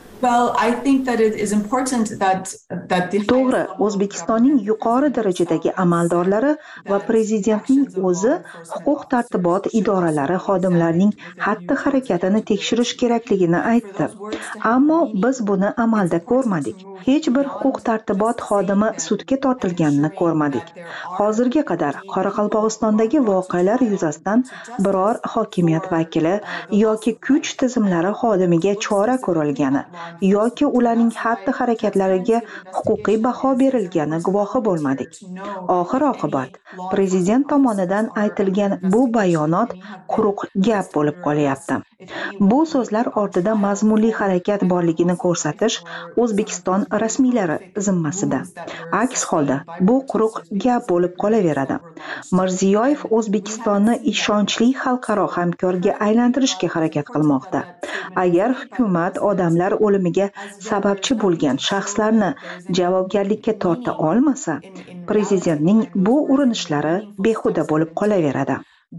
To'g'ri, O'zbekistonning yuqori darajadagi amaldorlari va prezidentning o'zi huquq-tartibot idoralari xodimlarining xatti-harakatini tekshirish kerakligini aytdi. Ammo biz buni amalda ko'rmadik. Hech bir huquq-tartibot xodimi sudga tortilganini ko'rmadik. Hozirga qadar Qoraqalpog'istondagi voqealar yuzasidan biror hokimiyat vakili yoki kuch tizimlari xodimiga chora ko'rilgani yoki ularning xatti-harakatlariga huquqiy baho berilgani guvohi bo'lmadik. Oxir-oqibat prezident tomonidan aytilgan bu bayonot quruq gap bo'lib qolyapti. Bu so'zlar ortida mazmunli harakat borligini ko'rsatish O'zbekiston rasmiylari zimmasida. Aks holda bu quruq gap bo'lib qolaveradi. Mirziyoyev O'zbekistonni ishonchli xalqaro hamkorga aylantirishga harakat qilmoqda. Agar hukumat odamlar o'limiga sababchi bo'lgan shaxslarni javobgarlikka torta olmasa, prezidentning bu urinishlari behuda bo'lib qolaveradi.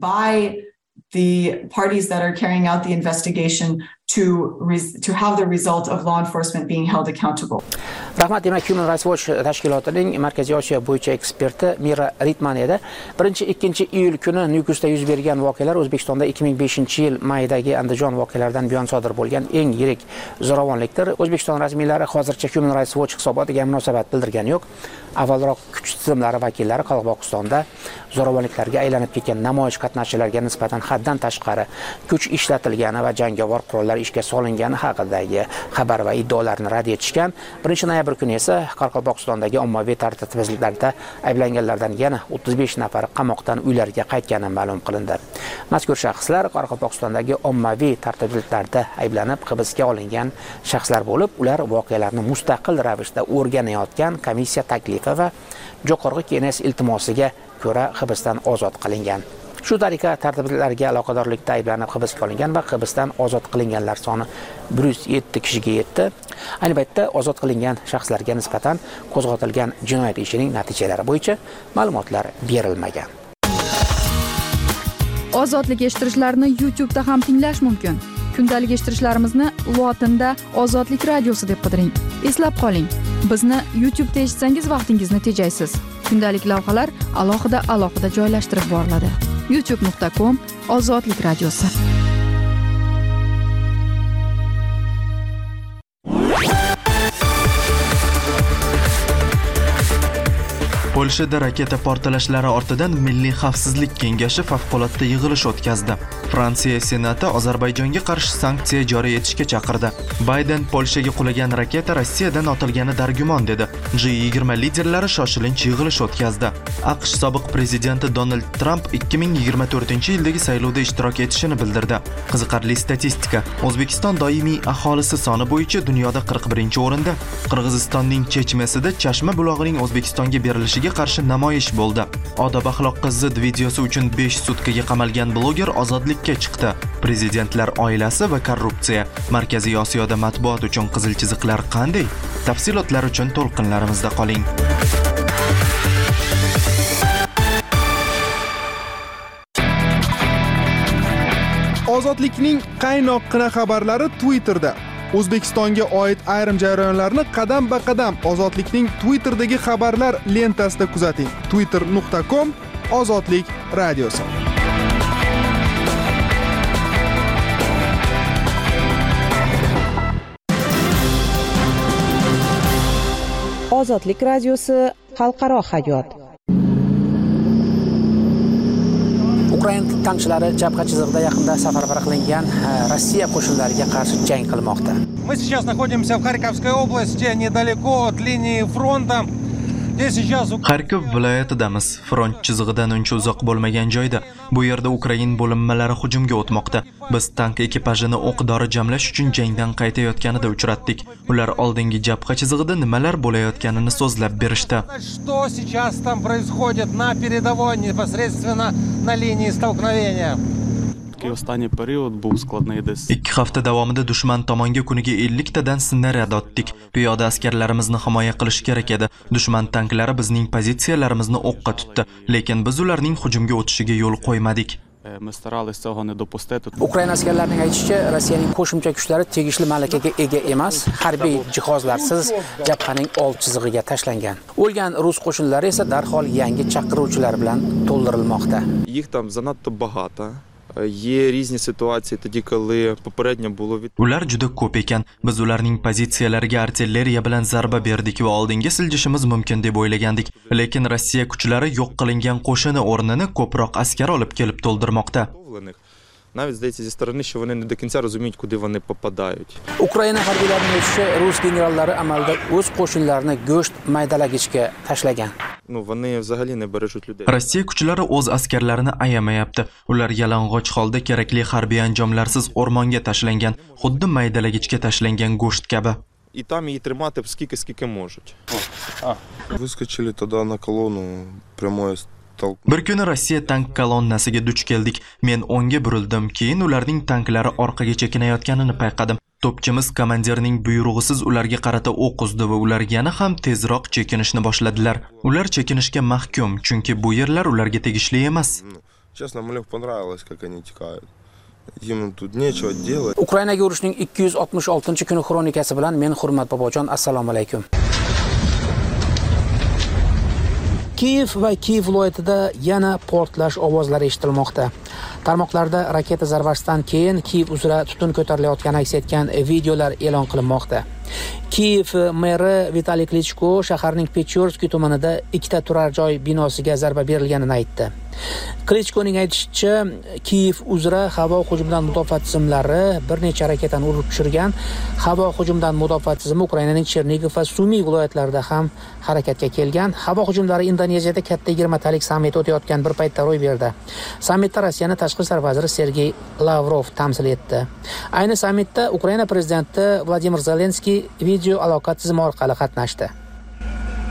The parties that are carrying out the investigation to have the result of law enforcement being held accountable. Rahmat. Demak, Human Rights Watch tashkilotining Markaziy Osiyo bo'yicha eksperti Mira Ritman edi. 1-2 iyul kuni Nukusda yuz bergan voqealar O'zbekistonda 2005-yil maydagi Andijon voqealaridan buyon sodir bo'lgan eng yirik zo'ravonlikdir. O'zbekiston rasmiylari hozircha Human Rights Watch hisobotiga munosabat bildirgani yo'q. Avvalroq kuch tizimlari vakillari Qoraqalpog'istonda zo'ravonliklarga aylanib ketgan namoyish qatnashchilariga nisbatan haddan tashqari kuch ishlatilgani va jangovar qurollar ishga solingani haqidagi xabar va iddaolarni rad etishgan. 1-noyabr kuni esa Qoraqalpog'istondagi ommaviy tartibsizliklarda ayblanganlardan yana 35 nafari qamoqdan uylariga qaytgani ma'lum qilindi. Mazkur shaxslar Qoraqalpog'istondagi ommaviy tartibsizliklarda ayblanib hibsga olingan shaxslar bo'lib, ular voqealarni mustaqil ravishda o'rganayotgan komissiya taklifi va Jo'qorg'i Kenges iltimosiga ko'ra hibsdan ozod qilingan. Shu tariqa tartibsizliklarga aloqadorlikda ayblanib hibsga olingan va hibsdan ozod qilinganlar soni 107 kishiga yetdi. Ayni paytda ozod qilingan shaxslarga nisbatan qo'zg'atilgan jinoyat ishining natijalari bo'yicha ma'lumotlar berilmagan. Ozodlik eshittirishlarini YouTube'da ham tinglash mumkin. Kundalik eshittirishlarimizni lotinda Ozodlik radiosi deb qidiring. Eslab qoling, bizni YouTube'da eshitsangiz vaqtingizni tejaysiz. Kundalik lavhalar alohida joylashtirib boriladi. youtube.com/ozodlik radiosi. Polshada raketa portlashlari ortidan Milliy xavfsizlik kengashi favqulodda yig'ilish o'tkazdi. Fransiya Senati Ozarbayjonga qarshi sanksiya joriy etishga chaqirdi. Bayden Polshaga qulagan raketa Rossiyadan otilgani dargumon dedi. G20 liderlari shoshilinch yig'ilish o'tkazdi. AQSh sobiq prezidenti Donald Trump 2024-yildagi saylovda ishtirok etishini bildirdi. Qiziqarli statistika. O'zbekiston doimiy aholisi soni bo'yicha dunyoda 41-o'rinda. Qirg'izistonning Chechmesida Chashma bulog'ining O'zbekistonga berilishi qarshi namoyish bo'ldi. Odob axloqqa zid videosi uchun 5 sutkaga qamalgan bloger ozodlikka chiqdi. Prezidentlar oilasi va korrupsiya. Markaziy Osiyoda matbuot uchun qizil chiziqlar qanday? Tafsilotlar uchun to'lqinlarimizda qoling. Ozodlikning qaynoqqina xabarlari Twitterda. O'zbekistonga oid ayrim jarayonlarni qadam-ba-qadam Ozodlikning Twitter'dagi xabarlar lentasida kuzating. twitter.com/ozodlik radiosi. Ozodlik radiosi xalqaro hayot. Ukraina tankchilari jabha chizig'ida yaqinda safarbar qilingan Rossiya qo'shinlariga qarshi jang qilmoqda. Мы сейчас находимся в Харьковской области, недалеко от линии фронта. Xarkov viloyatidamiz. Front chizig'idan uncha uzoq bo'lmagan joyda. Bu yerda Ukrain bo'linmalari hujumga o'tmoqda. Biz tank ekipajini o'q-dori jamlash uchun jangdan qaytayotganida uchratdik. Ular oldingi jabha chizig'ida nimalar bo'layotganini so'zlab berishdi. Что сейчас там происходит на передовой непосредственно на линии столкновения? Ostangi period bu skladniy des. 2 hafta davomida dushman tomonga kuniga 50 tadan snaryad otdik. Piyoda askarlarimizni himoya qilish kerak edi. Dushman tanklari bizning pozitsiyalarimizni o'qqa tutdi, lekin biz ularning hujumga o'tishiga yo'l qo'ymadik. Ukraina askarlarining aytishicha, Rossiyaning qo'shimcha kuchlari tegishli malakaga ega emas, harbiy jihozlarsiz jabhaning old chizig'iga tashlangan. O'lgan rus qo'shinlari esa darhol yangi chaqiruvchilar bilan to'ldirilmoqda. Їх там занадто багато. Є різні ситуації тоді, коли попередньо було від... Ular juda ko'p ekan. Biz ularning pozitsiyalariga artilleriya bilan zarba berdik va oldinga siljishimiz mumkin deb o'ylagandik. Lekin Rossiya kuchlari yo'q qilingan qo'shini o'rnini ko'proq askar olib kelib to'ldirmoqda. Навіть здається зі сторони, що вони не до кінця розуміють, куди вони попадають. Ukraina harbiylarining aytishicha, rus generallari amalda o'z qo'shinlarini go'sht maydalagichga tashlagan. Вони взагалі не бережуть людей. Rossiya kuchlari o'z askarlarini ayamayapti. Ular yalang'och holda kerakli harbiy anjomlarsiz o'rmonga tashlangan, xuddi maydalagichga tashlangan go'sht kabi. І там її тримати скільки можуть. Выскочили тогда на колонну прямой. Bir kuni Rossiya tank kolonnasiga duch keldik. Men o'ngga burildim, keyin ularning tanklari orqaga chekinayotganini payqadim. To'pchimiz komandirning buyrug'isiz ularga qarata o'q uzdi va ular yana ham tezroq chekinishni boshladilar. Ular chekinishga mahkum, chunki bu yerlar ularga tegishli emas. Честно, мне понравилось, как они текают. Им тут нечего делать. Ukrainaga urushning 266-kuni xronikasi bilan men Hurmat Bobojon, assalomu alaykum. Kiyev va Kiyev viloyatida yana portlash ovozlari eshitilmoqda. Tarmoqlarda raketa zarbasidan keyin Kiyev uzra tutun ko'tarilayotgani aks etgan videolar e'lon qilinmoqda. Kiyev meri Vitaliy Klichko shaharning Pechyorskiy tumanida 2 ta turar joy binosiga zarba berilganini aytdi. Klichkoning aytishicha, Kiyev uzra havo hujumidan mudofaa tizimlari bir necha raketani urib tushirgan. Havo hujumidan mudofaa tizimi Ukrainaning Chernigov va Sumy viloyatlarida ham harakatga kelgan. Havo hujumlari Indoneziyada katta 20 talik sammit o'tayotgan bir paytda ro'y berdi. Sammitda Rossiyaning tashqi ishlar vaziri Sergey Lavrov tamsil etdi. Ayni sammitda Ukraina prezidenti Vladimir Zelenskiy video aloqa tizimi orqali qatnashdi.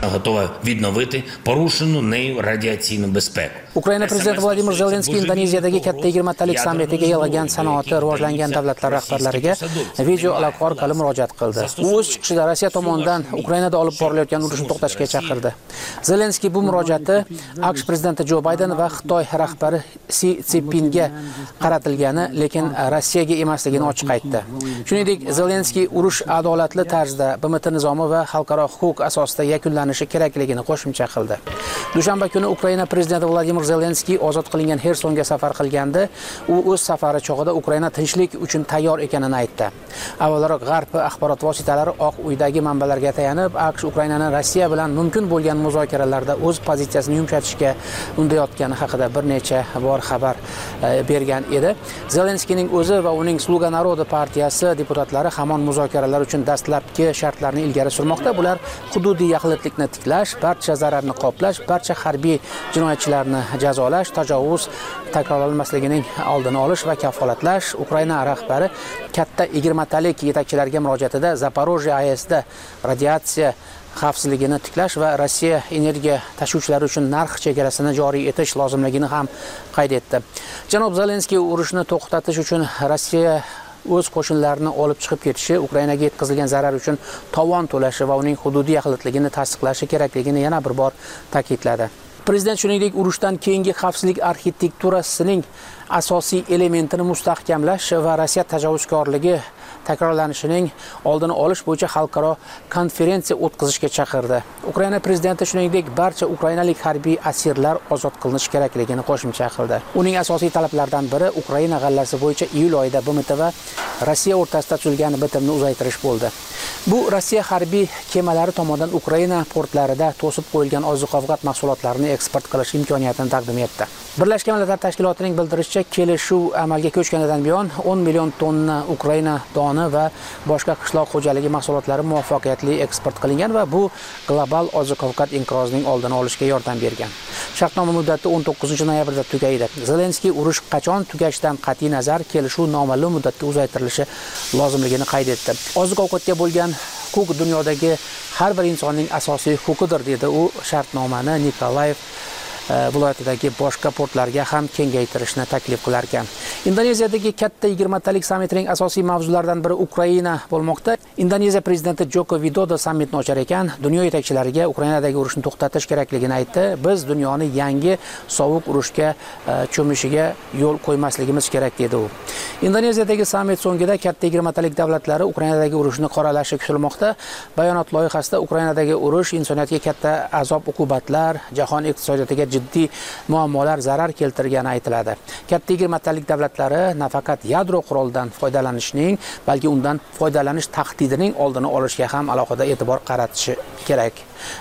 Готова відновити порушену нею радіаційну безпеку. Ukraina prezidenti Vladimir Zelenskiy Indoneziyadagi katta 20talik sammitiga yig'ilgan sanoati rivojlangan davlatlar rahbarlariga video aloqa orqali murojaat qildi. U o'z chiqishida Rossiya tomonidan Ukrainada olib borilayotgan urushni to'xtatishga chaqirdi. Zelenskiy bu murojaati AQSh prezidenti Jo Bayden va Xitoy rahbari Si Szinpinga qaratilgani, lekin Rossiyaga emasligini ochiq aytdi. Shuningdek, Zelenskiy urush adolatli tarzda BMT nizomi va xalqaro huquq asosida yakunlanishi kerakligini qo'shimcha qildi. Dushanba kuni Ukraina prezidenti Vladimir Zelenskiy ozod qilingan Xersonga safar qilganda, u o'z safari chog'ida Ukraina tinchlik uchun tayyor ekanini aytdi. Avvalroq G'arb axborot vositalari Oq uydagi manbalarga tayanib, AQSh Ukrainani Rossiya bilan mumkin bo'lgan muzokaralarda o'z pozitsiyasini yumshatishga undayotgani haqida bir necha bor xabar bergan edi. Zelenskiyning o'zi va uning Sluga Naroda partiyasi deputatlari hamon muzokaralar uchun dastlabki shartlarni ilgari surmoqda. Bular hududiy yaxlitlikni tiklash, barcha zararni qoplash, barcha harbiy jinoyatchilarni jazolash, tajovuz takrorlanmasligining oldini olish va kafolatlash. Ukraina rahbari katta 20talik yetakchilarga murojaatida Zaporojye AESda radiatsiya xavfsizligini tiklash va Rossiya energiya tashuvchilari uchun narx chegarasini joriy etish lozimligini ham qayd etdi. Janob Zelenskiy urushni to'xtatish uchun Rossiya o'z qo'shinlarini olib chiqib ketishi, Ukrainaga yetkazilgan zarar uchun tovon to'lashi va uning hududiy yaxlitligini tasdiqlashi kerakligini yana bir bor ta'kidladi. Prezident shuningdek urushdan keyingi xavfsizlik arxitekturasining asosiy elementini mustahkamlash va Rossiya tajovuzkorligi takrorlanishining oldini olish bo'yicha xalqaro konferensiya o'tkazishga chaqirdi. Ukraina prezidenti shuningdek barcha ukrainalik harbiy asirlar ozod qilinishi kerakligini qo'shimcha qildi. Uning asosiy talablaridan biri Ukraina g'allasi bo'yicha iyul oyida BMT va Rossiya o'rtasida tuzilgan bitimni uzaytirish bo'ldi. Bu Rossiya harbiy kemalari tomonidan Ukraina portlarida to'sib qo'yilgan oziq-ovqat mahsulotlarini eksport qilish imkoniyatini taqdim etdi. Birlashgan Millatlar Tashkilotining bildirishicha, kelishuv amalga ko'chganidan buyon 10 million tonna Ukraina doni va boshqa qishloq xo'jaligi mahsulotlari muvaffaqiyatli eksport qilingan va bu global oziq-ovqat inqirozining oldini olishga yordam bergan. Shartnoma muddati 19-noyabrda tugaydi. Zelenskiy urush qachon tugashidan qat'iy nazar kelishuv noma'lum muddatga uzaytirilishi lozimligini qayd etdi. Oziq-ovqatga bo'lgan huquq dunyodagi har bir insonning asosiy huquqidir, dedi u shartnomani Nikolayev viloyatidagi boshqa portlarga ham kengaytirishni taklif qilar ekan. Indoneziyadagi katta 20talik sammitining asosiy mavzularidan biri Ukraina bo'lmoqda. Indoneziya prezidenti Joko Widodo sammitni ochar ekan, dunyo yetakchilariga Ukrainadagi urushni to'xtatish kerakligini aytdi. Biz dunyoni yangi sovuq urushga cho'mishiga yo'l qo'ymasligimiz kerak, dedi u. Indoneziyadagi sammit so'ngida katta 20talik davlatlari Ukrainadagi urushni qoralashi kutilmoqda. Bayonot loyihasida Ukrainadagi urush insoniyatga katta azob-uqubatlar, jahon iqtisodiyotiga jiddiy muammolar, zarar keltirgani aytiladi. Katta 20talik davlatlari nafaqat yadro qurolidan foydalanishning, balki undan foydalanish tahdidining oldini olishga ham alohida e'tibor qaratishi kerak.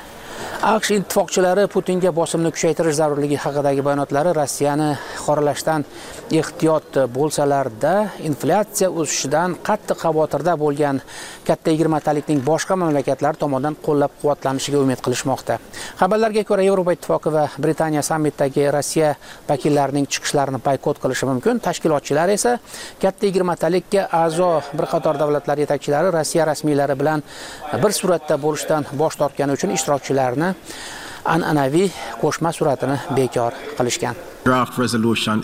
AQSh ittifoqchilari Putinga bosimni kuchaytirish zarurligi haqidagi bayonotlari Rossiyani qoralashdan ehtiyot bo'lsalarda, inflyatsiya o'sishidan qattiq xavotirda bo'lgan katta 20talikning boshqa mamlakatlar tomonidan qo'llab-quvvatlanishiga umid qilishmoqda. Xabarlarga ko'ra, Yevropa ittifoqi va Britaniya sammitdagi Rossiya vakillarining chiqishlarini boykot qilishi mumkin. Tashkilotchilar esa katta 20talikka a'zo bir qator davlatlar yetakchilari Rossiya rasmiylari bilan bir suratda bo'lishdan bosh tortgani uchun ishtirokchilarni an'anaviy qo'shma suratini bekor qilishgan. Draft resolution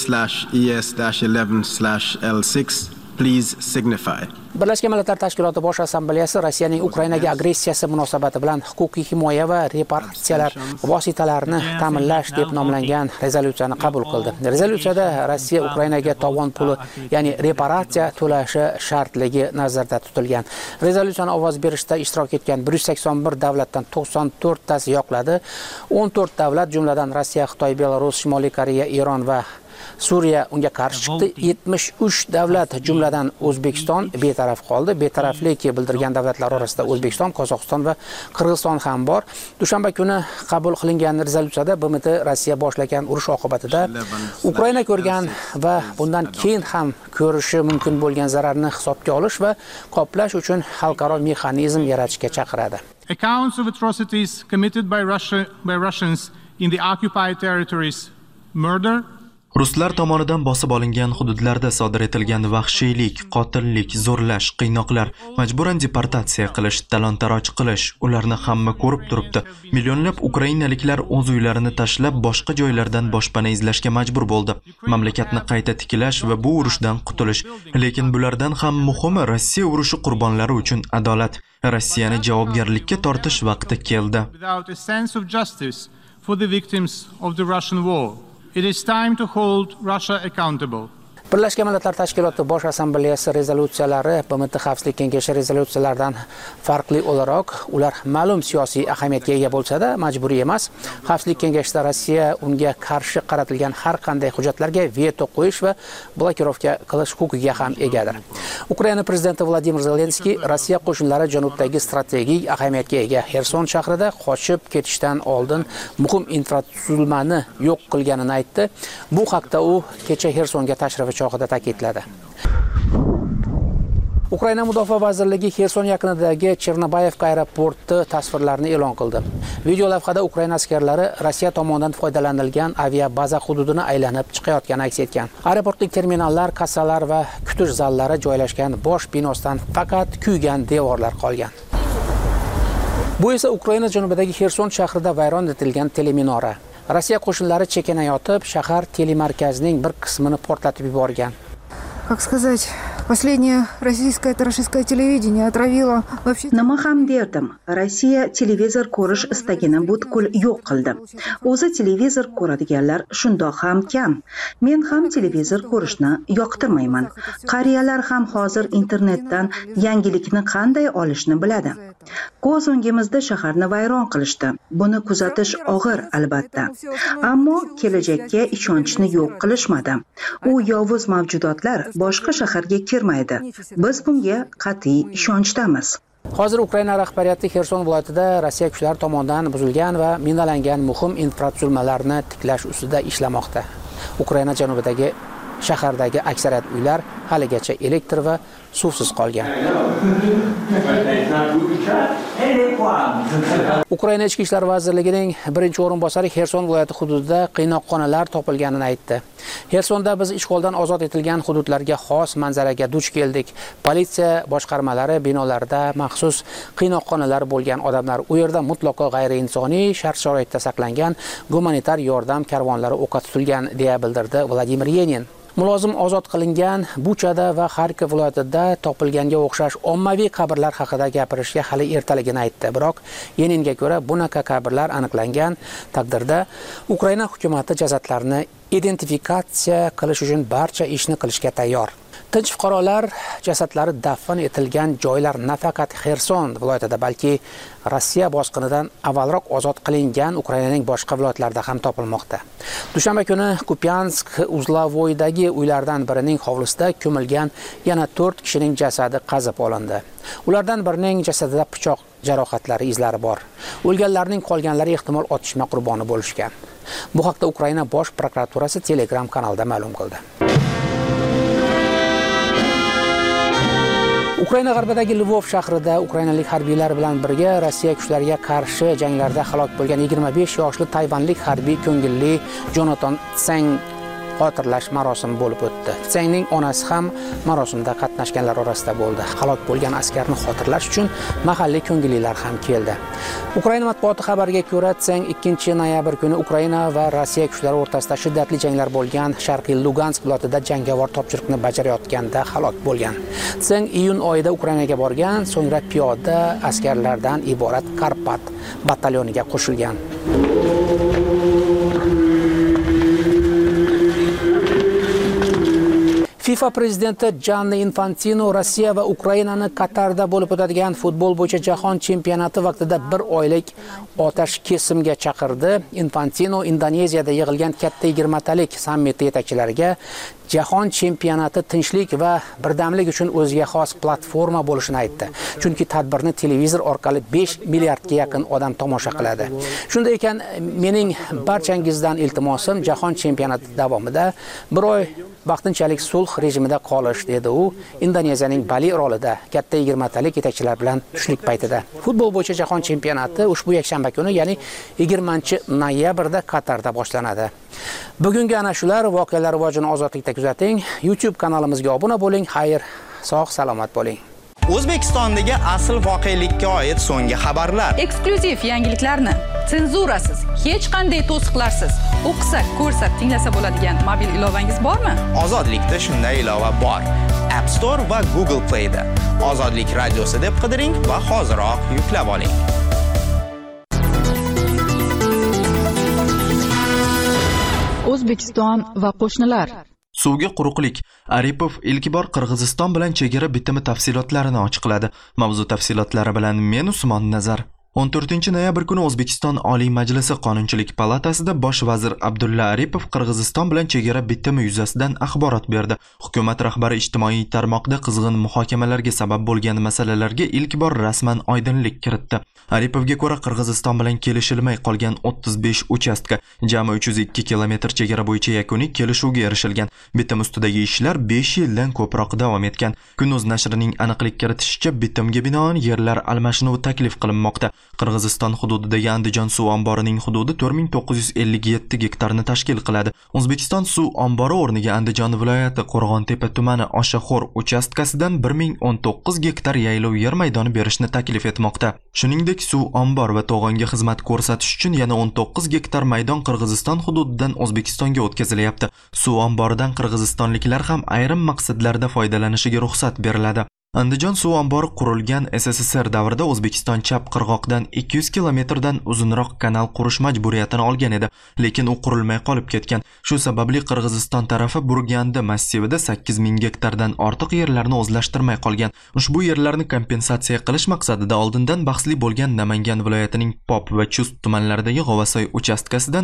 A/ES-11/L6 please signify. Birlashgan Millatlar Tashkiloti Bosh Assambleyasi Rossiyaning Ukrainaga agressiyasi munosabati bilan huquqiy himoya va reparatsiyalar vositalarini ta'minlash deb nomlangan rezolyutsiyani qabul qildi. Rezolyutsiyada Rossiya Ukrainaga tovon puli, ya'ni reparatsiya to'lashi shartligi nazarda tutilgan. Rezolyutsiyani ovoz berishda ishtirok etgan 181 davlatdan 94 tasi yoqladi. 14 davlat, jumladan Rossiya, Xitoy, Belarus, Shimoliy Koreya, Eron va Suriya unga qarshi chiqdi. 73 davlat, jumladan O'zbekiston betaraf qoldi. Betaraflik bildirgan davlatlar orasida O'zbekiston, Qozog'iston va Qirg'iziston ham bor. Dushanba kuni qabul qilingan rezolyutsiyada BMT Rossiya boshlagan urush oqibatida Ukraina ko'rgan va bundan keyin ham ko'rishi mumkin bo'lgan zararni hisobga olish va qoplash uchun xalqaro mexanizm yaratishga chaqiradi. Accounts of atrocities committed by Russians in the occupied territories, murder, Ruslar tomonidan bosib olingan hududlarda sodir etilgan vahshiylik, qotillik, zo'rlash, qiynoqlar, majburan deportatsiya qilish, talon-taroj qilish, ularni hamma ko'rib turibdi. Millionlab ukrainaliklar o'z uylarini tashlab boshqa joylardan boshpana izlashga majbur bo'ldi. Mamlakatni qayta tiklash va bu urushdan qutulish. Lekin bulardan ham muhimi Rossiya urushi qurbonlari uchun adolat. Rossiyani javobgarlikka tortish vaqti keldi. It is time to hold Russia accountable. Birlashgan Millatlar Tashkiloti Bosh Assambleyasi rezolyutsiyalari BMT Xavfsizlik kengashi rezolyutsiyalaridan farqli o'laroq, ular ma'lum siyosiy ahamiyatga ega bo'lsa-da, majburiy emas. Xavfsizlik kengashida Rossiya unga qarshi qaratilgan har qanday hujjatlarga veto qo'yish va blokirovka qilish huquqiga ham egadir. Ukraina prezidenti Vladimir Zelenskiy Rossiya qo'shinlari janubdagi strategik ahamiyatga ega Xerson shahrida qochib ketishdan oldin muhim infratuzilmani yo'q qilganini aytdi. Bu haqda u kecha Xersonga tashrifi chog'ida ta'kidladi. Ukraina Mudofaa vazirligi Xerson yaqinidagi Chernobayevka aeroporti tasvirlarini e'lon qildi. Video lavhada Ukraina askarlari Rossiya tomonidan foydalanilgan aviabaza hududini aylanib chiqayotgani aks etgan. Aeroportlik terminallar, kassalar va kutish zallari joylashgan bosh binosidan faqat kuygan devorlar qolgan. Bu esa Ukraina janubidagi Xerson shahrida vayron etilgan teleminora. Rossiya qo'shinlari chekinayotib shahar telemarkazining bir qismini portlatib yuborgan. Как сказать, последнее российское телевидение отравило вообще... Nima ham derdim, Rossiya televizor ko'rish istagini butkul yo'q qildi. O'zi televizor ko'radiganlar shundoq ham kam. Men ham televizor ko'rishni yoqtirmayman. Qariyalar ham hozir internetdan yangilikni qanday olishni biladi. Ko'z o'ngimizda shaharni vayron qilishdi. Buni kuzatish og'ir albatta. Ammo kelajakka ishonchni yo'q qilishmadi. U yovuz mavjudotlar boshqa shaharga kirmaydi. Biz bunga qat'iy ishonchdamiz. Hozir Ukraina rahbariyati Xerson viloyatida Rossiya kuchlari tomonidan buzilgan va minalangan muhim infratuzilmalarni tiklash ustida ishlamoqda. Ukraina janubidagi shahardagi aksariyat uylar haligacha elektr va suvsiz qolgan. Ukraina Ichki ishlar vazirligining birinchi o'rinbosari Xerson viloyati hududida qiynoqxonalar topilganini aytdi. Xersonda biz ishg'oldan ozod etilgan hududlarga xos manzaraga duch keldik. Politsiya boshqarmalari binolarida maxsus qiynoqxonalar bo'lgan odamlar u yerda mutlaqo g'ayriinsoniy shart-sharoitda saqlangan gumanitar yordam karvonlari o'qqa tutilgan deya bildirdi Vladimir Yenin. Mulozim ozod qilingan Buchada va Xarkov viloyatida topilganga o'xshash ommaviy qabrlar haqida gapirishga hali ertaligini aytdi. Biroq Yeninga ko'ra bunaqa qabrlar aniqlangan taqdirda Ukraina hukumati jasadlarni identifikatsiya qilish uchun barcha ishni qilishga tayyor. Tinch fuqarolar jasadlari dafn etilgan joylar nafaqat Xerson viloyatida, balki Rossiya bosqinidan avvalroq ozod qilingan Ukrainaning boshqa viloyatlarida ham topilmoqda. Dushanba kuni Kupyansk Uzlavoydagi uylardan birining hovlisida ko'milgan yana 4 kishining jasadi qazib olindi. Ulardan birining jasadida pichoq jarohatlari izlari bor. O'lganlarning qolganlari ehtimol otishma qurboni bo'lishgan. Bu haqda Ukraina bosh prokuraturasi Telegram kanalida ma'lum qildi. Ukraina g'arbidagi Lvov shahrida ukrainalik harbiylar bilan birga Rossiya kuchlariga qarshi janglarda halok bo'lgan 25 yoshli tayvanlik harbiy ko'ngilli Jonathan Tseng xotirlash marosimi bo'lib o'tdi. Tsengning onasi ham marosimda qatnashganlar orasida bo'ldi. Halok bo'lgan askarni xotirlash uchun mahalliy ko'ngillilar ham keldi. Ukraina matbuoti xabariga ko'ra, Tseng 2-noyabr kuni Ukraina va Rossiya kuchlari o'rtasida shiddatli janglar bo'lgan Sharqiy Lugansk viloyatida jangovar topshiriqni bajarayotganda halok bo'lgan. Tseng iyun oyida Ukrainaga borgan, so'ngra piyoda askarlardan iborat Karpat batalyoniga qo'shilgan. FIFA prezidenti Gianni Infantino Rossiya va Ukrainani Qatarda bo'lib o'tadigan futbol bo'yicha jahon chempionati vaqtida bir oylik otash kesimga chaqirdi. Infantino Indoneziyada yig'ilgan katta 20 talik sammiti yetakchilariga jahon chempionati tinchlik va birdamlik uchun o'ziga xos platforma bo'lishini aytdi. Chunki tadbirni televizor orqali 5 milliardga yaqin odam tomosha qiladi. Shunday ekan, mening barchangizdan iltimosim jahon chempionati davomida bir oy vaqtinchalik sulh rejimida qolish, dedi u Indoneziyaning Bali orolida katta 20 talik yetakchilar bilan tushlik paytida. Futbol bo'yicha jahon chempionati ushbu yakshanba kuni, ya'ni 20-noyabrda Qatarda boshlanadi. Bugungi ana shular voqealar rivojini ozodlikda kuzating. YouTube kanalimizga obuna bo'ling. Xayr, sog' salomat bo'ling. O'zbekistondagi asl voqelikka oid so'nggi xabarlar. Eksklyuziv yangiliklarni senzurasiz, hech qanday to'siqlarsiz o'qisa, ko'rsa, tinglasa bo'ladigan mobil ilovangiz bormi? Ozodlikda shunday ilova bor. App Store va Google Play da. Ozodlik radiosi deb qidiring va hoziroq yuklab oling. O'zbekiston va qo'shnilar. Suvga quruqlik. Aripov ilk bor Qirg'iziston bilan chegara bitimi tafsilotlarini ochiqladi. Mavzu tafsilotlari bilan men Usmon Nazar. 14-noyabr kuni O'zbekiston Oliy Majlisi Qonunchilik palatasida bosh vazir Abdulla Aripov Qirg'iziston bilan chegara bitimi yuzasidan axborot berdi. Hukumat rahbari ijtimoiy tarmoqda qizg'in muhokamalarga sabab bo'lgan masalalarga ilk bor rasman oydinlik kiritdi. Aripovga ko'ra Qirg'iziston bilan kelishilmay qolgan 35 uchastka, jami 302 kilometr chegara bo'yicha yakuniy kelishuvga erishilgan. Bitim ustidagi ishlar 5 yildan ko'proq davom etgan. Kun.uz nashrining aniqlik kiritishicha, bitimga binoan yerlar almashinuvi taklif qilinmoqda. Qirg'iziston hududidagi Andijon suv omborining hududi 4957 gektarni tashkil qiladi. O'zbekiston suv ombori o'rniga Andijon viloyati Qo'rg'ontepa tumani Oshaxo'r uchastkasidan 1019 gektar yaylov yer maydoni berishni taklif etmoqda. Shuningdek, suv ombor va to'g'onga xizmat ko'rsatish uchun yana 19 gektar maydon Qirg'iziston hududidan O'zbekistonga o'tkazilyapti. Suv omboridan qirg'izistonliklar ham ayrim maqsadlarda foydalanishiga ruxsat beriladi. Andijon suv ombori qurilgan SSSR davrida O'zbekiston chap qirg'oqdan 200 kilometrdan uzunroq kanal qurish majburiyatini olgan edi, lekin u qurilmay qolib ketgan. Shu sababli Qirg'iziston tarafi Burgandi massivida 8000 gektardan ortiq yerlarni o'zlashtirmay qolgan. Ushbu yerlarni kompensatsiya qilish maqsadida oldindan bahsli bo'lgan Namangan viloyatining Pop va Chust tumanlaridagi G'ovasoy uchastkasidan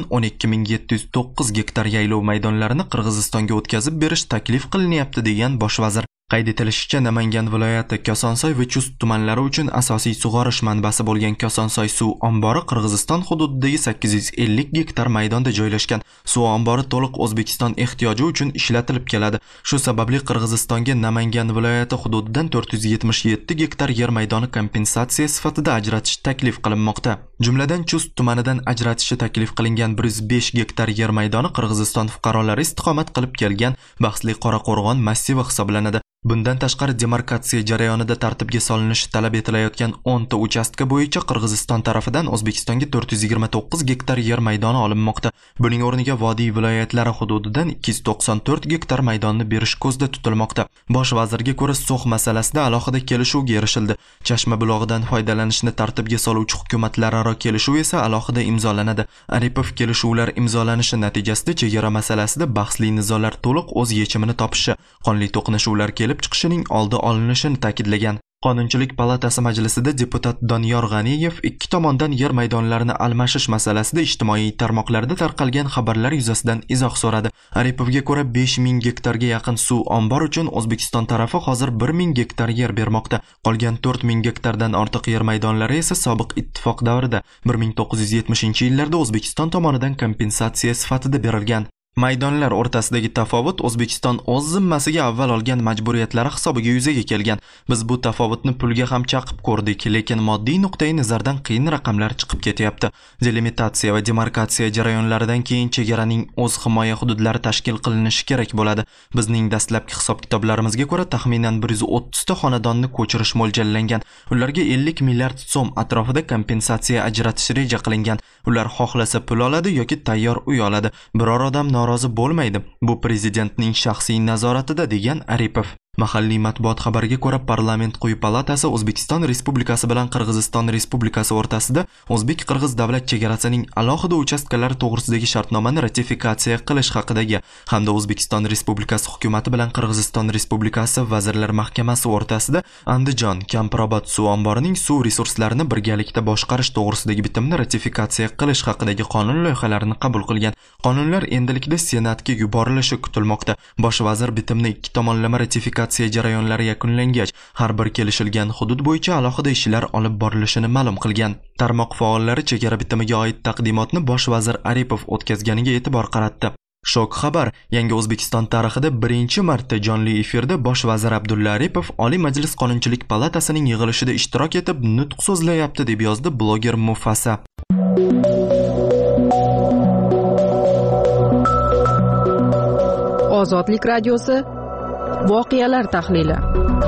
12709 gektar yaylov maydonlarini Qirg'izistonga o'tkazib berish taklif qilinyapti, degan bosh vazir. Qayd etilishicha, Namangan viloyati Kosonsoy va Chust tumanlari uchun asosiy sug'orish manbasi bo'lgan Kosonsoy suv ombori Qirg'iziston hududidagi 850 gektar maydonda joylashgan. Suv ombori to'liq O'zbekiston ehtiyoji uchun ishlatilib keladi. Shu sababli Qirg'izistonga Namangan viloyati hududidan 477 gektar yer maydoni kompensatsiya sifatida ajratish taklif qilinmoqda. Jumladan Chust tumanidan ajratishi taklif qilingan 105 gektar yer maydoni Qirg'iziston fuqarolari istiqomat qilib kelgan bahsli Qoraqo'rg'on massivi hisoblanadi. Bundan tashqari demarkatsiya jarayonida tartibga solinishi talab etilayotgan 10 ta uchastka bo'yicha Qirg'iziston tarafidan O'zbekistonga 429 gektar yer maydoni olinmoqda. Buning o'rniga vodiy viloyatlari hududidan 294 gektar maydonni berish ko'zda tutilmoqda. Bosh vazirga ko'ra, So'x masalasida alohida kelishuvga erishildi. Chashma bulog'idan foydalanishni tartibga soluvchi hukumatlararo kelishuv esa alohida imzolanadi. Aripov kelishuvlar imzolanishi natijasida chegara masalasida bahsli nizolar to'liq o'z yechimini topishi, qonli to'qnashuvlar kelib chiqishining oldi olinishini ta'kidlagan. Qonunchilik palatasi majlisida deputat Doniyor G'aniyev ikki tomondan yer maydonlarini almashish masalasida ijtimoiy tarmoqlarda tarqalgan xabarlar yuzasidan izoh so'radi. Aripovga ko'ra, 5000 gektarga yaqin suv ombor uchun O'zbekiston tarafi hozir 1000 gektar yer bermoqda. Qolgan 4000 gektardan ortiq yer maydonlari esa sobiq ittifoq davrida 1970-yillarda O'zbekiston tomonidan kompensatsiya sifatida berilgan. Maydonlar o'rtasidagi tafovut O'zbekiston o'z zimmasiga avval olgan majburiyatlari hisobiga yuzaga kelgan. Biz bu tafovutni pulga ham chaqib ko'rdik, lekin moddiy nuqtai nazardan qiyin raqamlar chiqib ketyapti. Delimitatsiya va demarkatsiya jarayonlaridan keyin chegaraning o'z himoya hududlari tashkil qilinishi kerak bo'ladi. Bizning dastlabki hisob-kitoblarimizga ko'ra, taxminan 130 ta xonadonni ko'chirish mo'ljallangan. Ularga 50 milliard so'm atrofida kompensatsiya ajratish reja qilingan. Ular xohlasa pul oladi yoki tayyor uy oladi. Biror odam norozi bo'lmaydi. Bu prezidentning shaxsiy nazoratida, degan Aripov. Mahalliy matbuot xabariga ko'ra, parlament quyi palatasi O'zbekiston Respublikasi bilan Qirg'iziston Respublikasi o'rtasida o'zbek-qirg'iz davlat chegarasining alohida uchastkalari to'g'risidagi shartnomani ratifikatsiya qilish haqidagi hamda O'zbekiston Respublikasi hukumati bilan Qirg'iziston Respublikasi Vazirlar Mahkamasi o'rtasida Andijon Kampirobod suv omborining suv resurslarini birgalikda boshqarish to'g'risidagi bitimni ratifikatsiya qilish haqidagi qonun loyihalarini qabul qilgan. Qonunlar endilikda Senatga yuborilishi kutilmoqda. Bosh vazir bitimni ikki tomonlama ratifikatsiya jarayonlari yakunlangach, har bir kelishilgan hudud bo'yicha alohida ishlar olib borilishini ma'lum qilgan. Tarmoq faollari chegara bitimiga oid taqdimotni bosh vazir Aripov o'tkazganiga e'tibor qaratdi. Shok xabar. Yangi O'zbekiston tarixida birinchi marta jonli efirda bosh vazir Abdulla Aripov Oliy Majlis Qonunchilik palatasining yig'ilishida ishtirok etib nutq so'zlayapti deb yozdi bloger Mufasa. Ozodlik radiosi voqealar tahlili.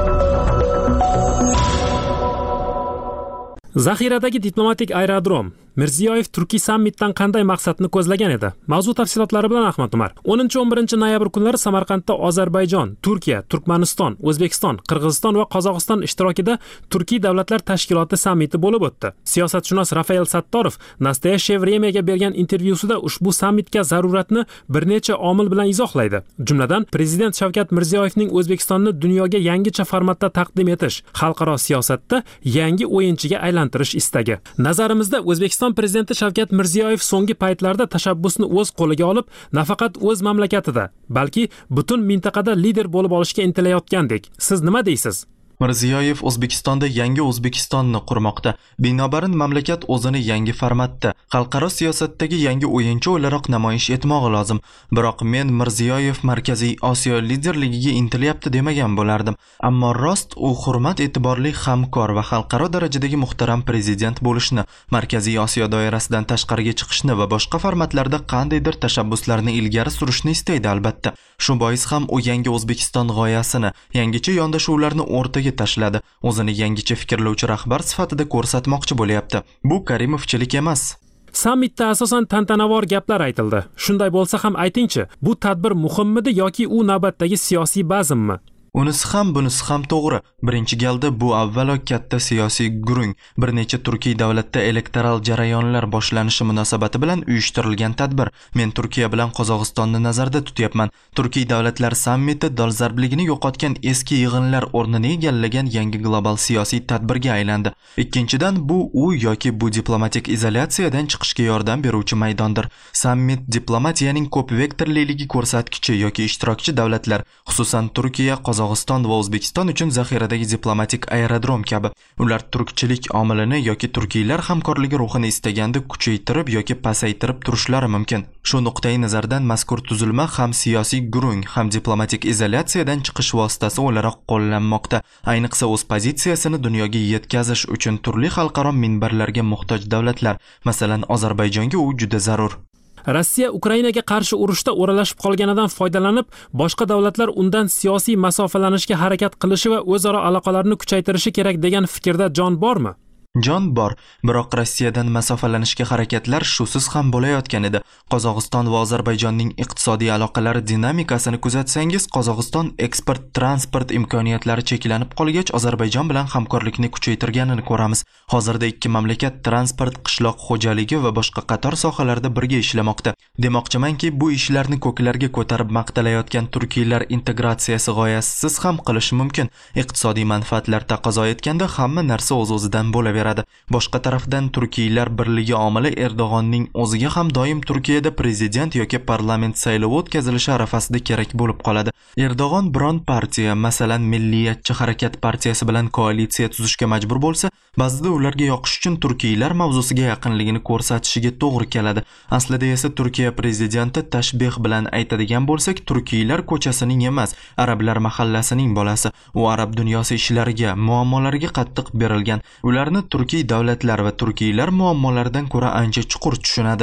Zaxiradagi diplomatik aerodrom. Mirziyoyev Turkiy sammitdan qanday maqsadni ko'zlagan edi? Mavzu tafsilotlari bilan Ahmad Umar. 10-11 noyabr kunlari Samarqandda Ozarbayjon, Turkiya, Turkmaniston, O'zbekiston, Qirg'iziston va Qozog'iston ishtirokida Turkiy davlatlar tashkiloti sammiti bo'lib o'tdi. Siyosatshunos Rafael Sattorov Nastoyaşe Vremyaga bergan intervyusida ushbu sammitga zaruratni bir necha omil bilan izohlaydi. Jumladan, prezident Shavkat Mirziyoyevning O'zbekistonni dunyoga yangicha formatda taqdim etish, xalqaro siyosatda yangi o'yinchiga aylantirish istagi. Nazarimizda O'zbekiston prezidenti Shavkat Mirziyoyev so'nggi paytlarda tashabbusni o'z qo'liga olib, nafaqat o'z mamlakatida, balki butun mintaqada lider bo'lib olishga intilayotgandek. Siz nima deysiz? Mirziyoyev O'zbekistonda yangi O'zbekistonni qurmoqda. Binobarin mamlakat o'zini yangi formatda, xalqaro siyosatdagi yangi o'yinchi o'laroq namoyish etmog'i lozim. Biroq men Mirziyoyev Markaziy Osiyo liderligiga intilyapti demagan bo'lardim. Ammo rost u hurmat e'tiborli hamkor va xalqaro darajadagi muhtaram prezident bo'lishni, Markaziy Osiyo doirasidan tashqariga chiqishni va boshqa formatlarda qandaydir tashabbuslarni ilgari surishni istaydi albatta. Shu bois ham u yangi O'zbekiston g'oyasini, yangicha yondashuvlarni o'rtaga tashladi. O'zini yangicha fikrlovchi rahbar sifatida ko'rsatmoqchi bo'lyapti. Bu Karimovchilik emas. Sammitda asosan tantanavor gaplar aytildi. Shunday bo'lsa ham aytingchi, bu tadbir muhimmidi yoki u navbatdagi siyosiy bazmmi? Unisi ham bunisi ham to'g'ri. Birinchi galda bu avvalo katta siyosiy gurung, bir necha Turkiy davlatda elektoral jarayonlar boshlanishi munosabati bilan uyushtirilgan tadbir. Men Turkiya bilan Qozog'istonni nazarda tutyapman. Turkiy davlatlar sammiti dolzarbligini yo'qotgan eski yig'inlar o'rnini egallagan yangi global siyosiy tadbirga aylandi. Ikkinchidan, bu u yoki bu diplomatik izolyatsiyadan chiqishga yordam beruvchi maydondir. Sammit diplomatiyaning ko'p vektorliligi ko'rsatkichi yoki ishtirokchi davlatlar, xususan Turkiya, Qozog'iston va O'zbekiston uchun zaxiradagi diplomatik aerodrom kabi. Ular turkchilik omilini yoki turkiylar hamkorligi ruhini istaganda kuchaytirib yoki pasaytirib turishlari mumkin. Shu nuqtai nazardan mazkur tuzilma ham siyosiy gurung, ham diplomatik izolyatsiyadan chiqish vositasi o'laroq qo'llanmoqda. Ayniqsa o'z pozitsiyasini dunyoga yetkazish uchun turli xalqaro minbarlarga muhtoj davlatlar, masalan Ozarbayjonga u juda zarur. Rossiya Ukrainaga qarshi urushda o'ralashib qolganidan foydalanib, boshqa davlatlar undan siyosiy masofalanishga harakat qilishi va o'zaro aloqalarni kuchaytirishi kerak degan fikrda jon bormi? Jon bor, biroq Rossiyadan masofalanishga harakatlar shusiz ham bo'layotgan edi. Qozog'iston va Ozarbayjonning iqtisodiy aloqalari dinamikasini kuzatsangiz, Qozog'iston eksport-transport imkoniyatlari cheklanib qolgach, Ozarbayjon bilan hamkorlikni kuchaytirganini ko'ramiz. Hozirda ikki mamlakat transport, qishloq xo'jaligi va boshqa qator sohalarda birga ishlamoqda. Demoqchimanki, bu ishlarni ko'klarga ko'tarib maqtalayotgan turkiylar integratsiyasi g'oyasisiz ham qilish mumkin. Iqtisodiy manfaatlar taqozo etganda hamma narsa o'z-o'zidan bo'laveradi. Boshqa tarafdan turkiylar birligi omili Erdo'g'onning o'ziga ham doim Turkiyada prezident yoki parlament saylovi o'tkazilishi arafasida kerak bo'lib qoladi. Erdo'g'on biron partiya, masalan Milliyatchi harakat partiyasi bilan koalitsiya tuzishga majbur bo'lsa, ba'zida ularga yoqish uchun turkiylar mavzusiga yaqinligini ko'rsatishiga to'g'ri keladi. Aslida esa Turkiya prezidenti tashbih bilan aytadigan bo'lsak, turkiylar ko'chasining emas, arablar mahallasining bolasi. U arab dunyosi ishlariga, muammolariga qattiq berilgan. Ularni turkiy davlatlar va turkiylar muammolaridan ko'ra ancha chuqur tushunadi.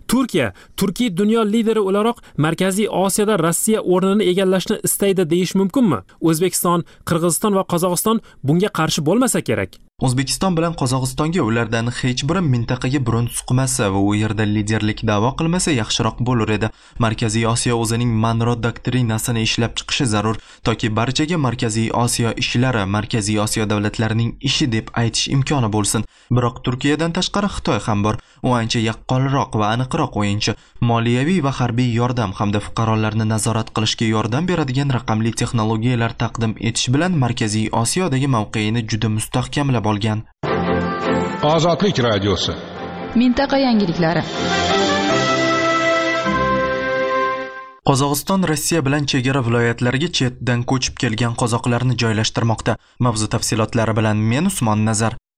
Turkiy dunyo lideri o'laroq Markaziy Osiyoda Rossiya o'rnini egallashni istaydi deyish mumkinmi? O'zbekiston, Qirg'iziston va Qozog'iston bunga qarshi bo'lmasa kerak. O'zbekiston bilan Qozog'istonga ulardan hech biri mintaqaga burun suqmasa va u yerda liderlik da'vo qilmasa yaxshiroq bo'lar edi. Markaziy Osiyo o'zining Monroe doktrinasini ishlab chiqishi zarur, toki barchaga Markaziy Osiyo ishlari Markaziy Osiyo davlatlarining ishi deb aytish imkoni bo'lsin. Biroq Turkiyadan tashqari Xitoy ham bor. U ancha yaqqolroq va aniqroq o'yinchi. Moliyaviy va harbiy yordam hamda fuqarolarni nazorat qilishga yordam beradigan raqamli texnologiyalar taqdim etish bilan Markaziy Osiyodagi mavqeini juda mustahkamlab olgan. Ozodlik radiosi. Mintaqa yangiliklari. Qozog'iston Rossiya bilan chegara viloyatlariga chetdan ko'chib kelgan qozoqlarni joylashtirmoqda. Mavzu tafsilotlari bilan men Usmon Nazar.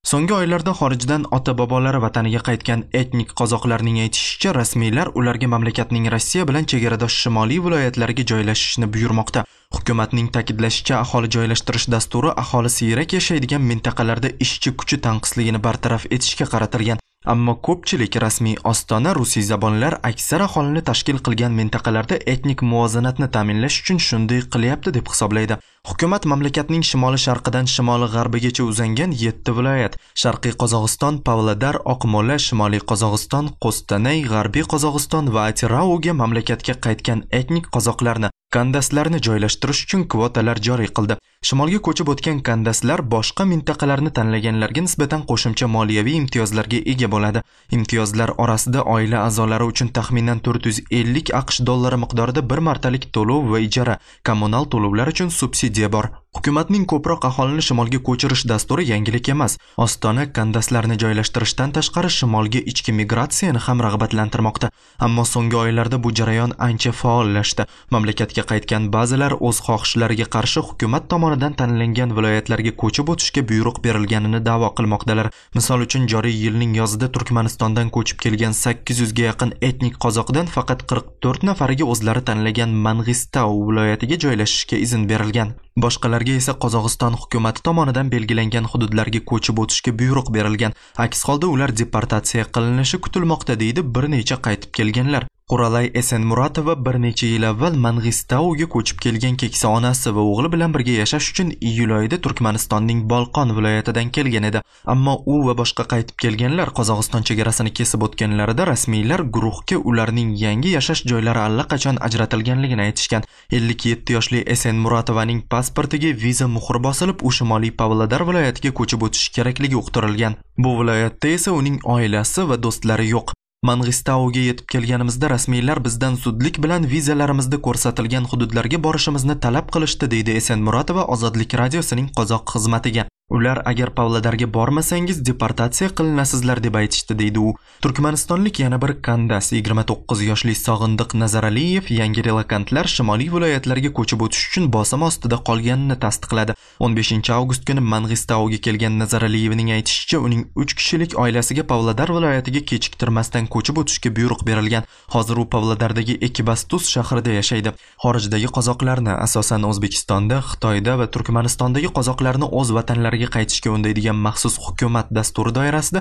So'nggi oylarda xorijdan ota-bobolari vataniga qaytgan etnik qozoqlarning aytishicha, rasmiylar ularga mamlakatning Rossiya bilan chegaradosh shimoliy viloyatlariga joylashishni buyurmoqda. Hukumatning ta'kidlashicha, aholi joylashtirish dasturi aholi siyrak yashaydigan mintaqalarda ishchi kuchi tanqisligini bartaraf etishga qaratilgan. Ammo ko'pchilik rasmiy ostona rusiy zabonlar aksar aholini tashkil qilgan mintaqalarda etnik muvozanatni ta'minlash uchun shunday qilyapti deb hisoblaydi. Hukumat mamlakatning shimoli-sharqidan shimoli-g'arbigacha uzangan 7 viloyat, Sharqiy Qozog'iston, Pavlodar, Oqmo'la, Shimoliy Qozog'iston, Qo'stanay, G'arbiy Qozog'iston va Atirauga mamlakatga qaytgan etnik qozoqlarni, kandaslarni joylashtirish uchun kvotalar joriy qildi. Shimolga ko'chib o'tgan kandaslar boshqa mintaqalarni tanlaganlarga nisbatan qo'shimcha moliyaviy imtiyozlarga ega bo'ladi. Imtiyozlar orasida oila a'zolari uchun taxminan 450 AQSh dollari miqdorida bir martalik to'lov va ijara, kommunal to'lovlar uchun subsidiya bor. Hukumatning ko'proq aholini shimolga ko'chirish dasturi yangilik emas. Ostona kandaslarni joylashtirishdan tashqari shimolga ichki migratsiyani ham rag'batlantirmoqda. Ammo so'nggi oylarda bu jarayon ancha faollashdi. Mamlakatga qaytgan ba'zilar o'z xohishlariga qarshi hukumat tomonidan tanlangan viloyatlarga ko'chib o'tishga buyruq berilganini da'vo qilmoqdalar. Misol uchun, joriy yilning yozida Turkmanistondan ko'chib kelgan 800 ga yaqin etnik qozoqdan faqat 44 nafariga o'zlari tanlagan Mang'istau viloyatiga joylashishga izn berilgan. Boshqalarga esa Qozog'iston hukumati tomonidan belgilangan hududlarga ko'chib o'tishga buyruq berilgan. Aks holda ular deportatsiya qilinishi kutilmoqda, deydi bir necha qaytib kelganlar. Quralay Esenmuratova bir necha yil avval Mang'istauga ko'chib kelgan keksa onasi va o'g'li bilan birga yashash uchun iyul oyida Turkmanistonning Bolqon viloyatidan kelgan edi. Ammo u va boshqa qaytib kelganlar Qozog'iston chegarasini kesib o'tganlarida rasmiylar guruhga ularning yangi yashash joylari allaqachon ajratilganligini aytishgan. 57 yoshli Esenmuratovaning pasportiga viza muhri bosilib, u Shimoliy Pavlodar viloyatiga ko'chib o'tish kerakligi uqtirilgan. Bu viloyatda esa uning oilasi va do'stlari yo'q. Mang'istauga yetib kelganimizda rasmiylar bizdan zudlik bilan vizalarimizda ko'rsatilgan hududlarga borishimizni talab qilishdi, deydi Esenmuratova Ozodlik radiosining qozoq xizmatiga. Ular agar Pavlodarga bormasangiz deportatsiya qilinasizlar deb aytishdi, deydi u. Turkmanistonlik yana bir kandas 29 yoshli Sog'indiq Nazaraliyev yangi relokantlar shimoliy viloyatlarga ko'chib o'tish uchun bosim ostida qolganini tasdiqladi. 15 avgust kuni Mang'istauga kelgan Nazaraliyevning aytishicha, uning 3 kishilik oilasiga Pavlodar viloyatiga kechiktirmasdan ko'chib o'tishga buyruq berilgan. Hozir u Pavlodardagi Ekibastus shahrida yashaydi. Xorijdagi qozoqlarni, asosan O'zbekistonda, Xitoyda va Turkmanistondagi qozoqlarni o'z vatanlariga qaytishga undaydigan maxsus hukumat dasturi doirasida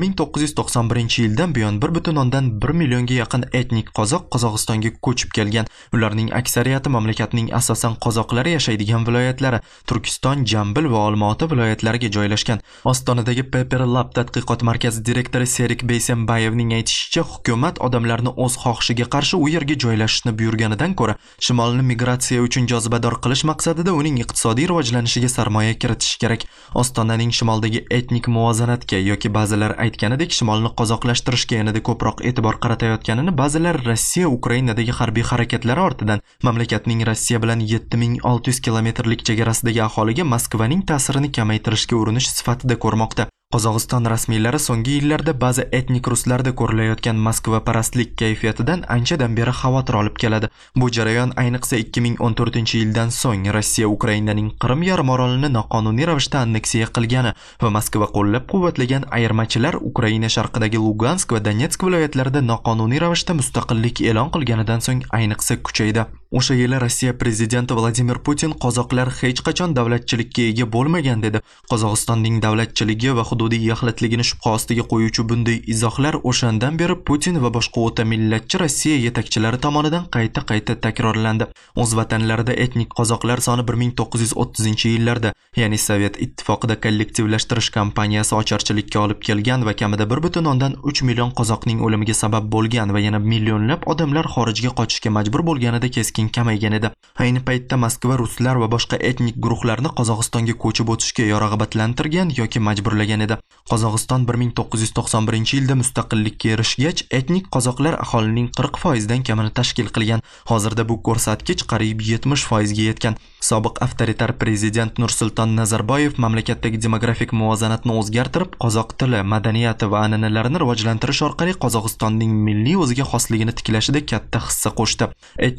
1991-yildan buyon 1,1 millionga yaqin etnik qozoq Qozog'istonga ko'chib kelgan. Ularning aksariyati mamlakatning asosan qozoqlari yashaydigan viloyatlari Turkiston, Jambil va Olmaota viloyatlariga joylashgan. Ostonadagi Paper Lab tadqiqot markazi direktori Serik Beysenbayevning aytishicha, hukumat odamlarni o'z xohishiga qarshi u yerga joylashishni buyurganidan ko'ra, shimolni migratsiya uchun jozibador qilish maqsadida uning iqtisodiy rivojlanishiga sarmoya kiritish kerak. Ostonaning shimoldagi etnik muvozanatga yoki ba'zilar aytganidek shimolni qozoqlashtirishga yanada ko'proq e'tibor qaratayotganini, ba'zilar Rossiya Ukrainadagi harbiy harakatlari ortidan mamlakatning Rossiya bilan 7600 kilometrlik chegarasidagi aholiga Moskvaning ta'sirini kamaytirishga urinish sifatida ko'rmoqda. Qozog'iston rasmiylari so'nggi yillarda ba'zi etnik ruslarda ko'rilayotgan Moskva parastlik kayfiyatidan anchadan beri xavotir olib keladi. Bu jarayon ayniqsa 2014-yildan so'ng Rossiya Ukrainaning Qrim yarimorolini noqonuniy ravishda anneksiya qilgani va Moskva qo'llab-quvvatlagan ayirmachilar Ukraina sharqidagi Lugansk va Donetsk viloyatlarida noqonuniy ravishda mustaqillik e'lon qilganidan so'ng ayniqsa kuchaydi. O'sha yili Rossiya prezidenti Vladimir Putin qozoqlar hech qachon davlatchilikka ega bo'lmagan dedi. Qozog'istonning davlatchiligi va hududiy yaxlitligini shubha ostiga qo'yuvchi bunday izohlar o'shandan beri Putin va boshqa o'ta millatchi Rossiya yetakchilari tomonidan qayta-qayta takrorlandi. O'z vatanlarida etnik qozoqlar soni 1930-yillarda, ya'ni Sovet ittifoqida kollektivlashtirish kampaniyasi ocharchilikka olib kelgan va kamida 1,3 million qozoqning o'limiga sabab bo'lgan va yana millionlab odamlar xorijga qochishga majbur bo'lganida keskin kamaygan edi. Ayni paytda Moskva ruslar va boshqa etnik guruhlarni Qozog'istonga ko'chib o'tishga rag'batlantirgan yoki majburlagan edi. Qozog'iston 1991-yilda mustaqillikka erishgach, etnik qozoqlar aholining 40% dan kamini tashkil qilgan. Hozirda bu ko'rsatkich qariyb 70% ga yetgan. Sobiq avtoritar prezident Nursulton Nazarboyev mamlakatdagi demografik muvozanatni o'zgartirib, qozoq tili, madaniyati va an'analarini rivojlantirish orqali Qozog'istonning milliy o'ziga xosligini tiklashida katta hissa qo'shdi. Etnik ruslar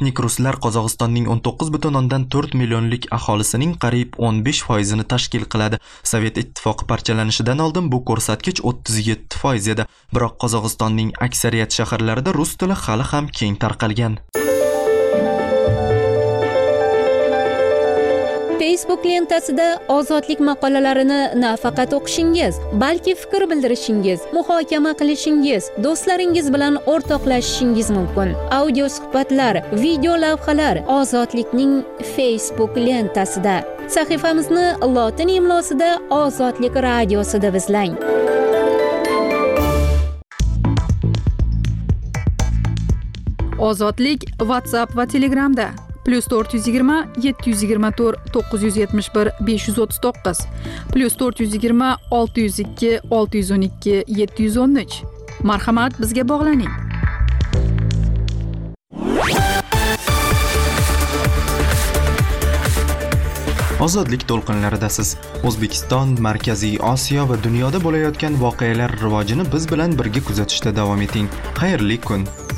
mutaxassislar Qozog'istonning 19,4 millionlik aholisining qariyb 15% tashkil qiladi. Sovet ittifoqi parchalanishidan oldin bu ko'rsatkich 37% edi. Biroq Qozog'istonning aksariyat shaharlarida rus tili hali ham keng tarqalgan. Facebook lentasida ozodlik maqolalarini nafaqat o'qishingiz, balki fikr bildirishingiz, muhokama qilishingiz, do'stlaringiz bilan o'rtoqlashishingiz mumkin. Audio suhbatlar, video lavhalar Ozodlikning Facebook lentasida. Sahifamizni lotin imlosida Ozodlik radiosida izlang. Ozodlik WhatsApp va Telegramda +420 724 971 539 +420 602 612 713. Marhamat, bizga bog'laning. Ozodlik to'lqinlaridasiz. O'zbekiston, Markaziy Osiyo va dunyoda bo'layotgan voqealar rivojini biz bilan birga kuzatishda davom eting. Xayrli kun.